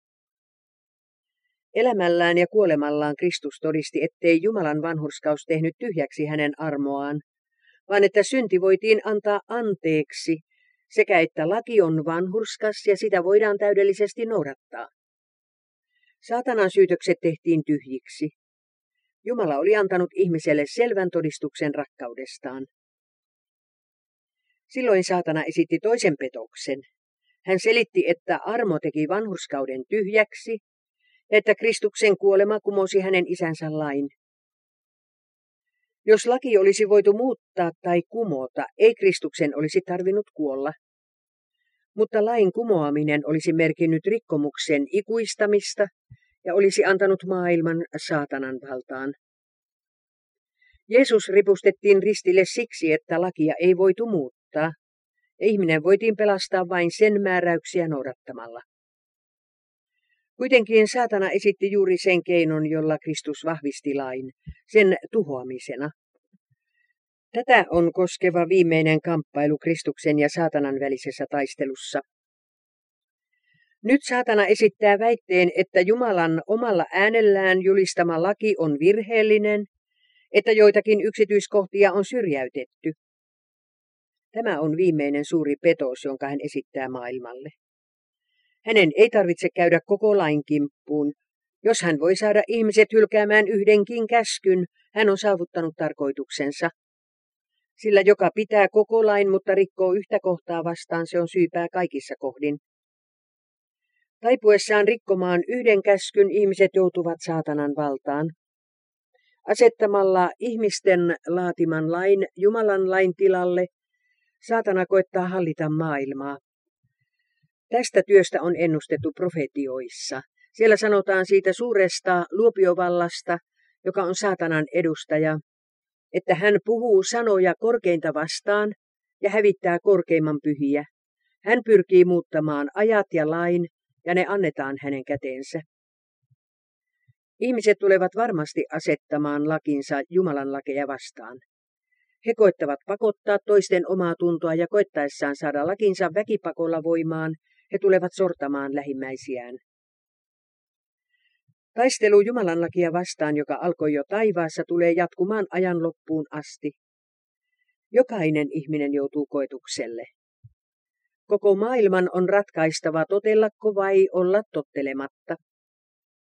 Elämällään ja kuolemallaan Kristus todisti, ettei Jumalan vanhurskaus tehnyt tyhjäksi hänen armoaan, vaan että synti voitiin antaa anteeksi, sekä että laki on vanhurskas ja sitä voidaan täydellisesti noudattaa. Saatanan syytökset tehtiin tyhjiksi. Jumala oli antanut ihmiselle selvän todistuksen rakkaudestaan. Silloin saatana esitti toisen petoksen. Hän selitti, että armo teki vanhurskauden tyhjäksi, ja että Kristuksen kuolema kumosi hänen isänsä lain. Jos laki olisi voitu muuttaa tai kumota, ei Kristuksen olisi tarvinnut kuolla. Mutta lain kumoaminen olisi merkinnyt rikkomuksen ikuistamista ja olisi antanut maailman saatanan valtaan. Jeesus ripustettiin ristille siksi, että lakia ei voitu muuttaa, ja ihminen voitiin pelastaa vain sen määräyksiä noudattamalla. Kuitenkin saatana esitti juuri sen keinon, jolla Kristus vahvisti lain, sen tuhoamisena. Tätä on koskeva viimeinen kamppailu Kristuksen ja saatanan välisessä taistelussa. Nyt saatana esittää väitteen, että Jumalan omalla äänellään julistama laki on virheellinen, että joitakin yksityiskohtia on syrjäytetty. Tämä on viimeinen suuri petos, jonka hän esittää maailmalle. Hänen ei tarvitse käydä koko lain kimppuun. Jos hän voi saada ihmiset hylkäämään yhdenkin käskyn, hän on saavuttanut tarkoituksensa. Sillä joka pitää koko lain, mutta rikkoo yhtä kohtaa vastaan, se on syypää kaikissa kohdin. Taipuessaan rikkomaan yhden käskyn ihmiset joutuvat saatanan valtaan. Asettamalla ihmisten laatiman lain Jumalan lain tilalle, saatana koettaa hallita maailmaa. Tästä työstä on ennustettu profetioissa. Siellä sanotaan siitä suuresta luopiovallasta, joka on saatanan edustaja, että hän puhuu sanoja korkeinta vastaan ja hävittää korkeimman pyhiä. Hän pyrkii muuttamaan ajat ja lain, ja ne annetaan hänen käteensä. Ihmiset tulevat varmasti asettamaan lakinsa Jumalan lakeja vastaan. He koettavat pakottaa toisten omaa tuntoa ja koettaessaan saada lakinsa väkipakolla voimaan, he tulevat sortamaan lähimmäisiään. Taistelu Jumalan lakia vastaan, joka alkoi jo taivaassa, tulee jatkumaan ajan loppuun asti. Jokainen ihminen joutuu koetukselle. Koko maailman on ratkaistava, totellako vai olla tottelematta.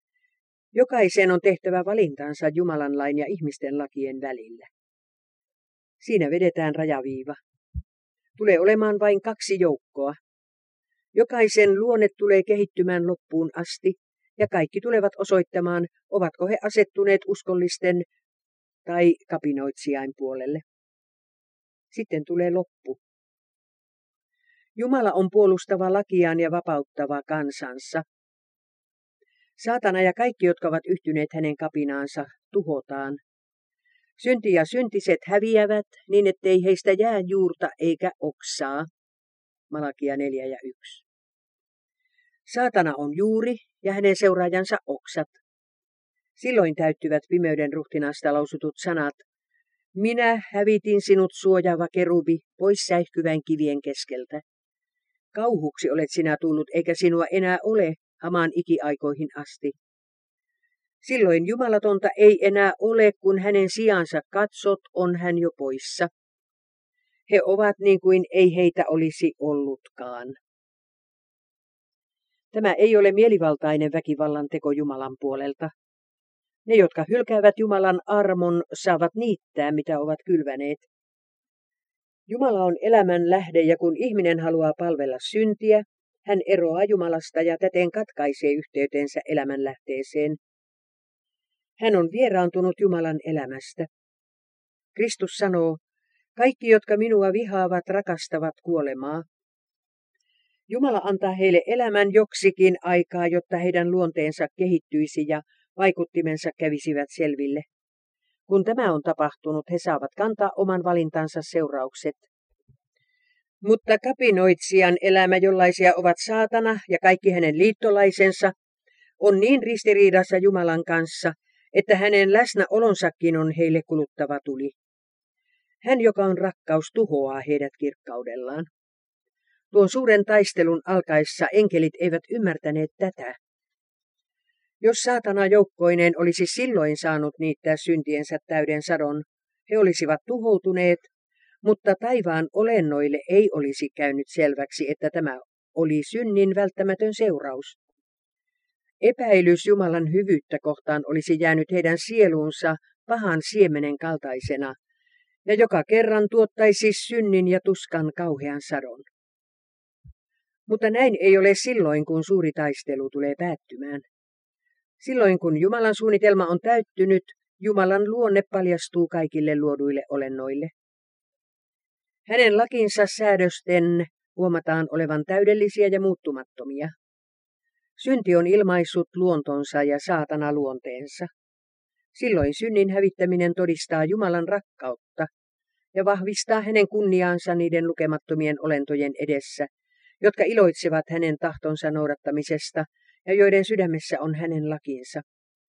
Jokaisen on tehtävä valintansa Jumalan lain ja ihmisten lakien välillä. Siinä vedetään rajaviiva. Tulee olemaan vain kaksi joukkoa. Jokaisen luonne tulee kehittymään loppuun asti, ja kaikki tulevat osoittamaan, ovatko he asettuneet uskollisten tai kapinoitsijain puolelle. Sitten tulee loppu. Jumala on puolustava lakiaan ja vapauttava kansansa. Saatana ja kaikki, jotka ovat yhtyneet hänen kapinaansa, tuhotaan. Synti ja syntiset häviävät, niin ettei heistä jää juurta eikä oksaa. Malakia 4 ja 1. Saatana on juuri ja hänen seuraajansa oksat. Silloin täyttyvät pimeyden ruhtinaasta lausutut sanat: minä hävitin sinut, suojaava kerubi, pois säihkyvän kivien keskeltä. Kauhuksi olet sinä tullut, eikä sinua enää ole hamaan ikiaikoihin asti. Silloin jumalatonta ei enää ole, kun hänen sijansa katsot, on hän jo poissa. He ovat niin kuin ei heitä olisi ollutkaan. Tämä ei ole mielivaltainen väkivallan teko Jumalan puolelta. Ne, jotka hylkäävät Jumalan armon, saavat niittää, mitä ovat kylväneet. Jumala on elämän lähde, ja kun ihminen haluaa palvella syntiä, hän eroaa Jumalasta ja täten katkaisee yhteytensä elämän lähteeseen. Hän on vieraantunut Jumalan elämästä. Kristus sanoo, kaikki, jotka minua vihaavat, rakastavat kuolemaa. Jumala antaa heille elämän joksikin aikaa, jotta heidän luonteensa kehittyisi ja vaikuttimensa kävisivät selville. Kun tämä on tapahtunut, he saavat kantaa oman valintansa seuraukset. Mutta kapinoitsijan elämä, jollaisia ovat saatana ja kaikki hänen liittolaisensa, on niin ristiriidassa Jumalan kanssa, että hänen läsnäolonsakin on heille kuluttava tuli. Hän, joka on rakkaus, tuhoaa heidät kirkkaudellaan. Tuon suuren taistelun alkaessa enkelit eivät ymmärtäneet tätä. Jos saatana joukkoineen olisi silloin saanut niittää syntiensä täyden sadon, he olisivat tuhoutuneet, mutta taivaan olennoille ei olisi käynyt selväksi, että tämä oli synnin välttämätön seuraus. Epäilys Jumalan hyvyyttä kohtaan olisi jäänyt heidän sieluunsa pahan siemenen kaltaisena, ja joka kerran tuottaisi synnin ja tuskan kauhean sadon. Mutta näin ei ole silloin, kun suuri taistelu tulee päättymään. Silloin, kun Jumalan suunnitelma on täyttynyt, Jumalan luonne paljastuu kaikille luoduille olennoille. Hänen lakinsa säädösten huomataan olevan täydellisiä ja muuttumattomia. Synti on ilmaissut luontonsa ja saatana luonteensa. Silloin synnin hävittäminen todistaa Jumalan rakkautta ja vahvistaa hänen kunniaansa niiden lukemattomien olentojen edessä, jotka iloitsevat hänen tahtonsa noudattamisesta ja joiden sydämessä on hänen lakinsa.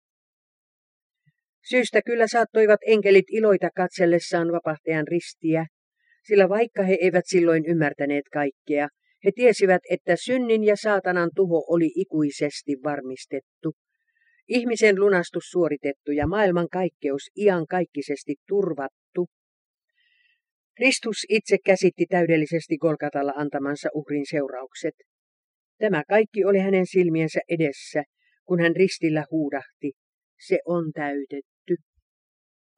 Syystä kyllä saattoivat enkelit iloita katsellessaan vapahtajan ristiä, sillä vaikka he eivät silloin ymmärtäneet kaikkea, he tiesivät, että synnin ja saatanan tuho oli ikuisesti varmistettu, ihmisen lunastus suoritettu ja maailman kaikkeus iankaikkisesti turvattu. Kristus itse käsitti täydellisesti Golgatalla antamansa uhrin seuraukset. Tämä kaikki oli hänen silmiensä edessä, kun hän ristillä huudahti, se on täytetty.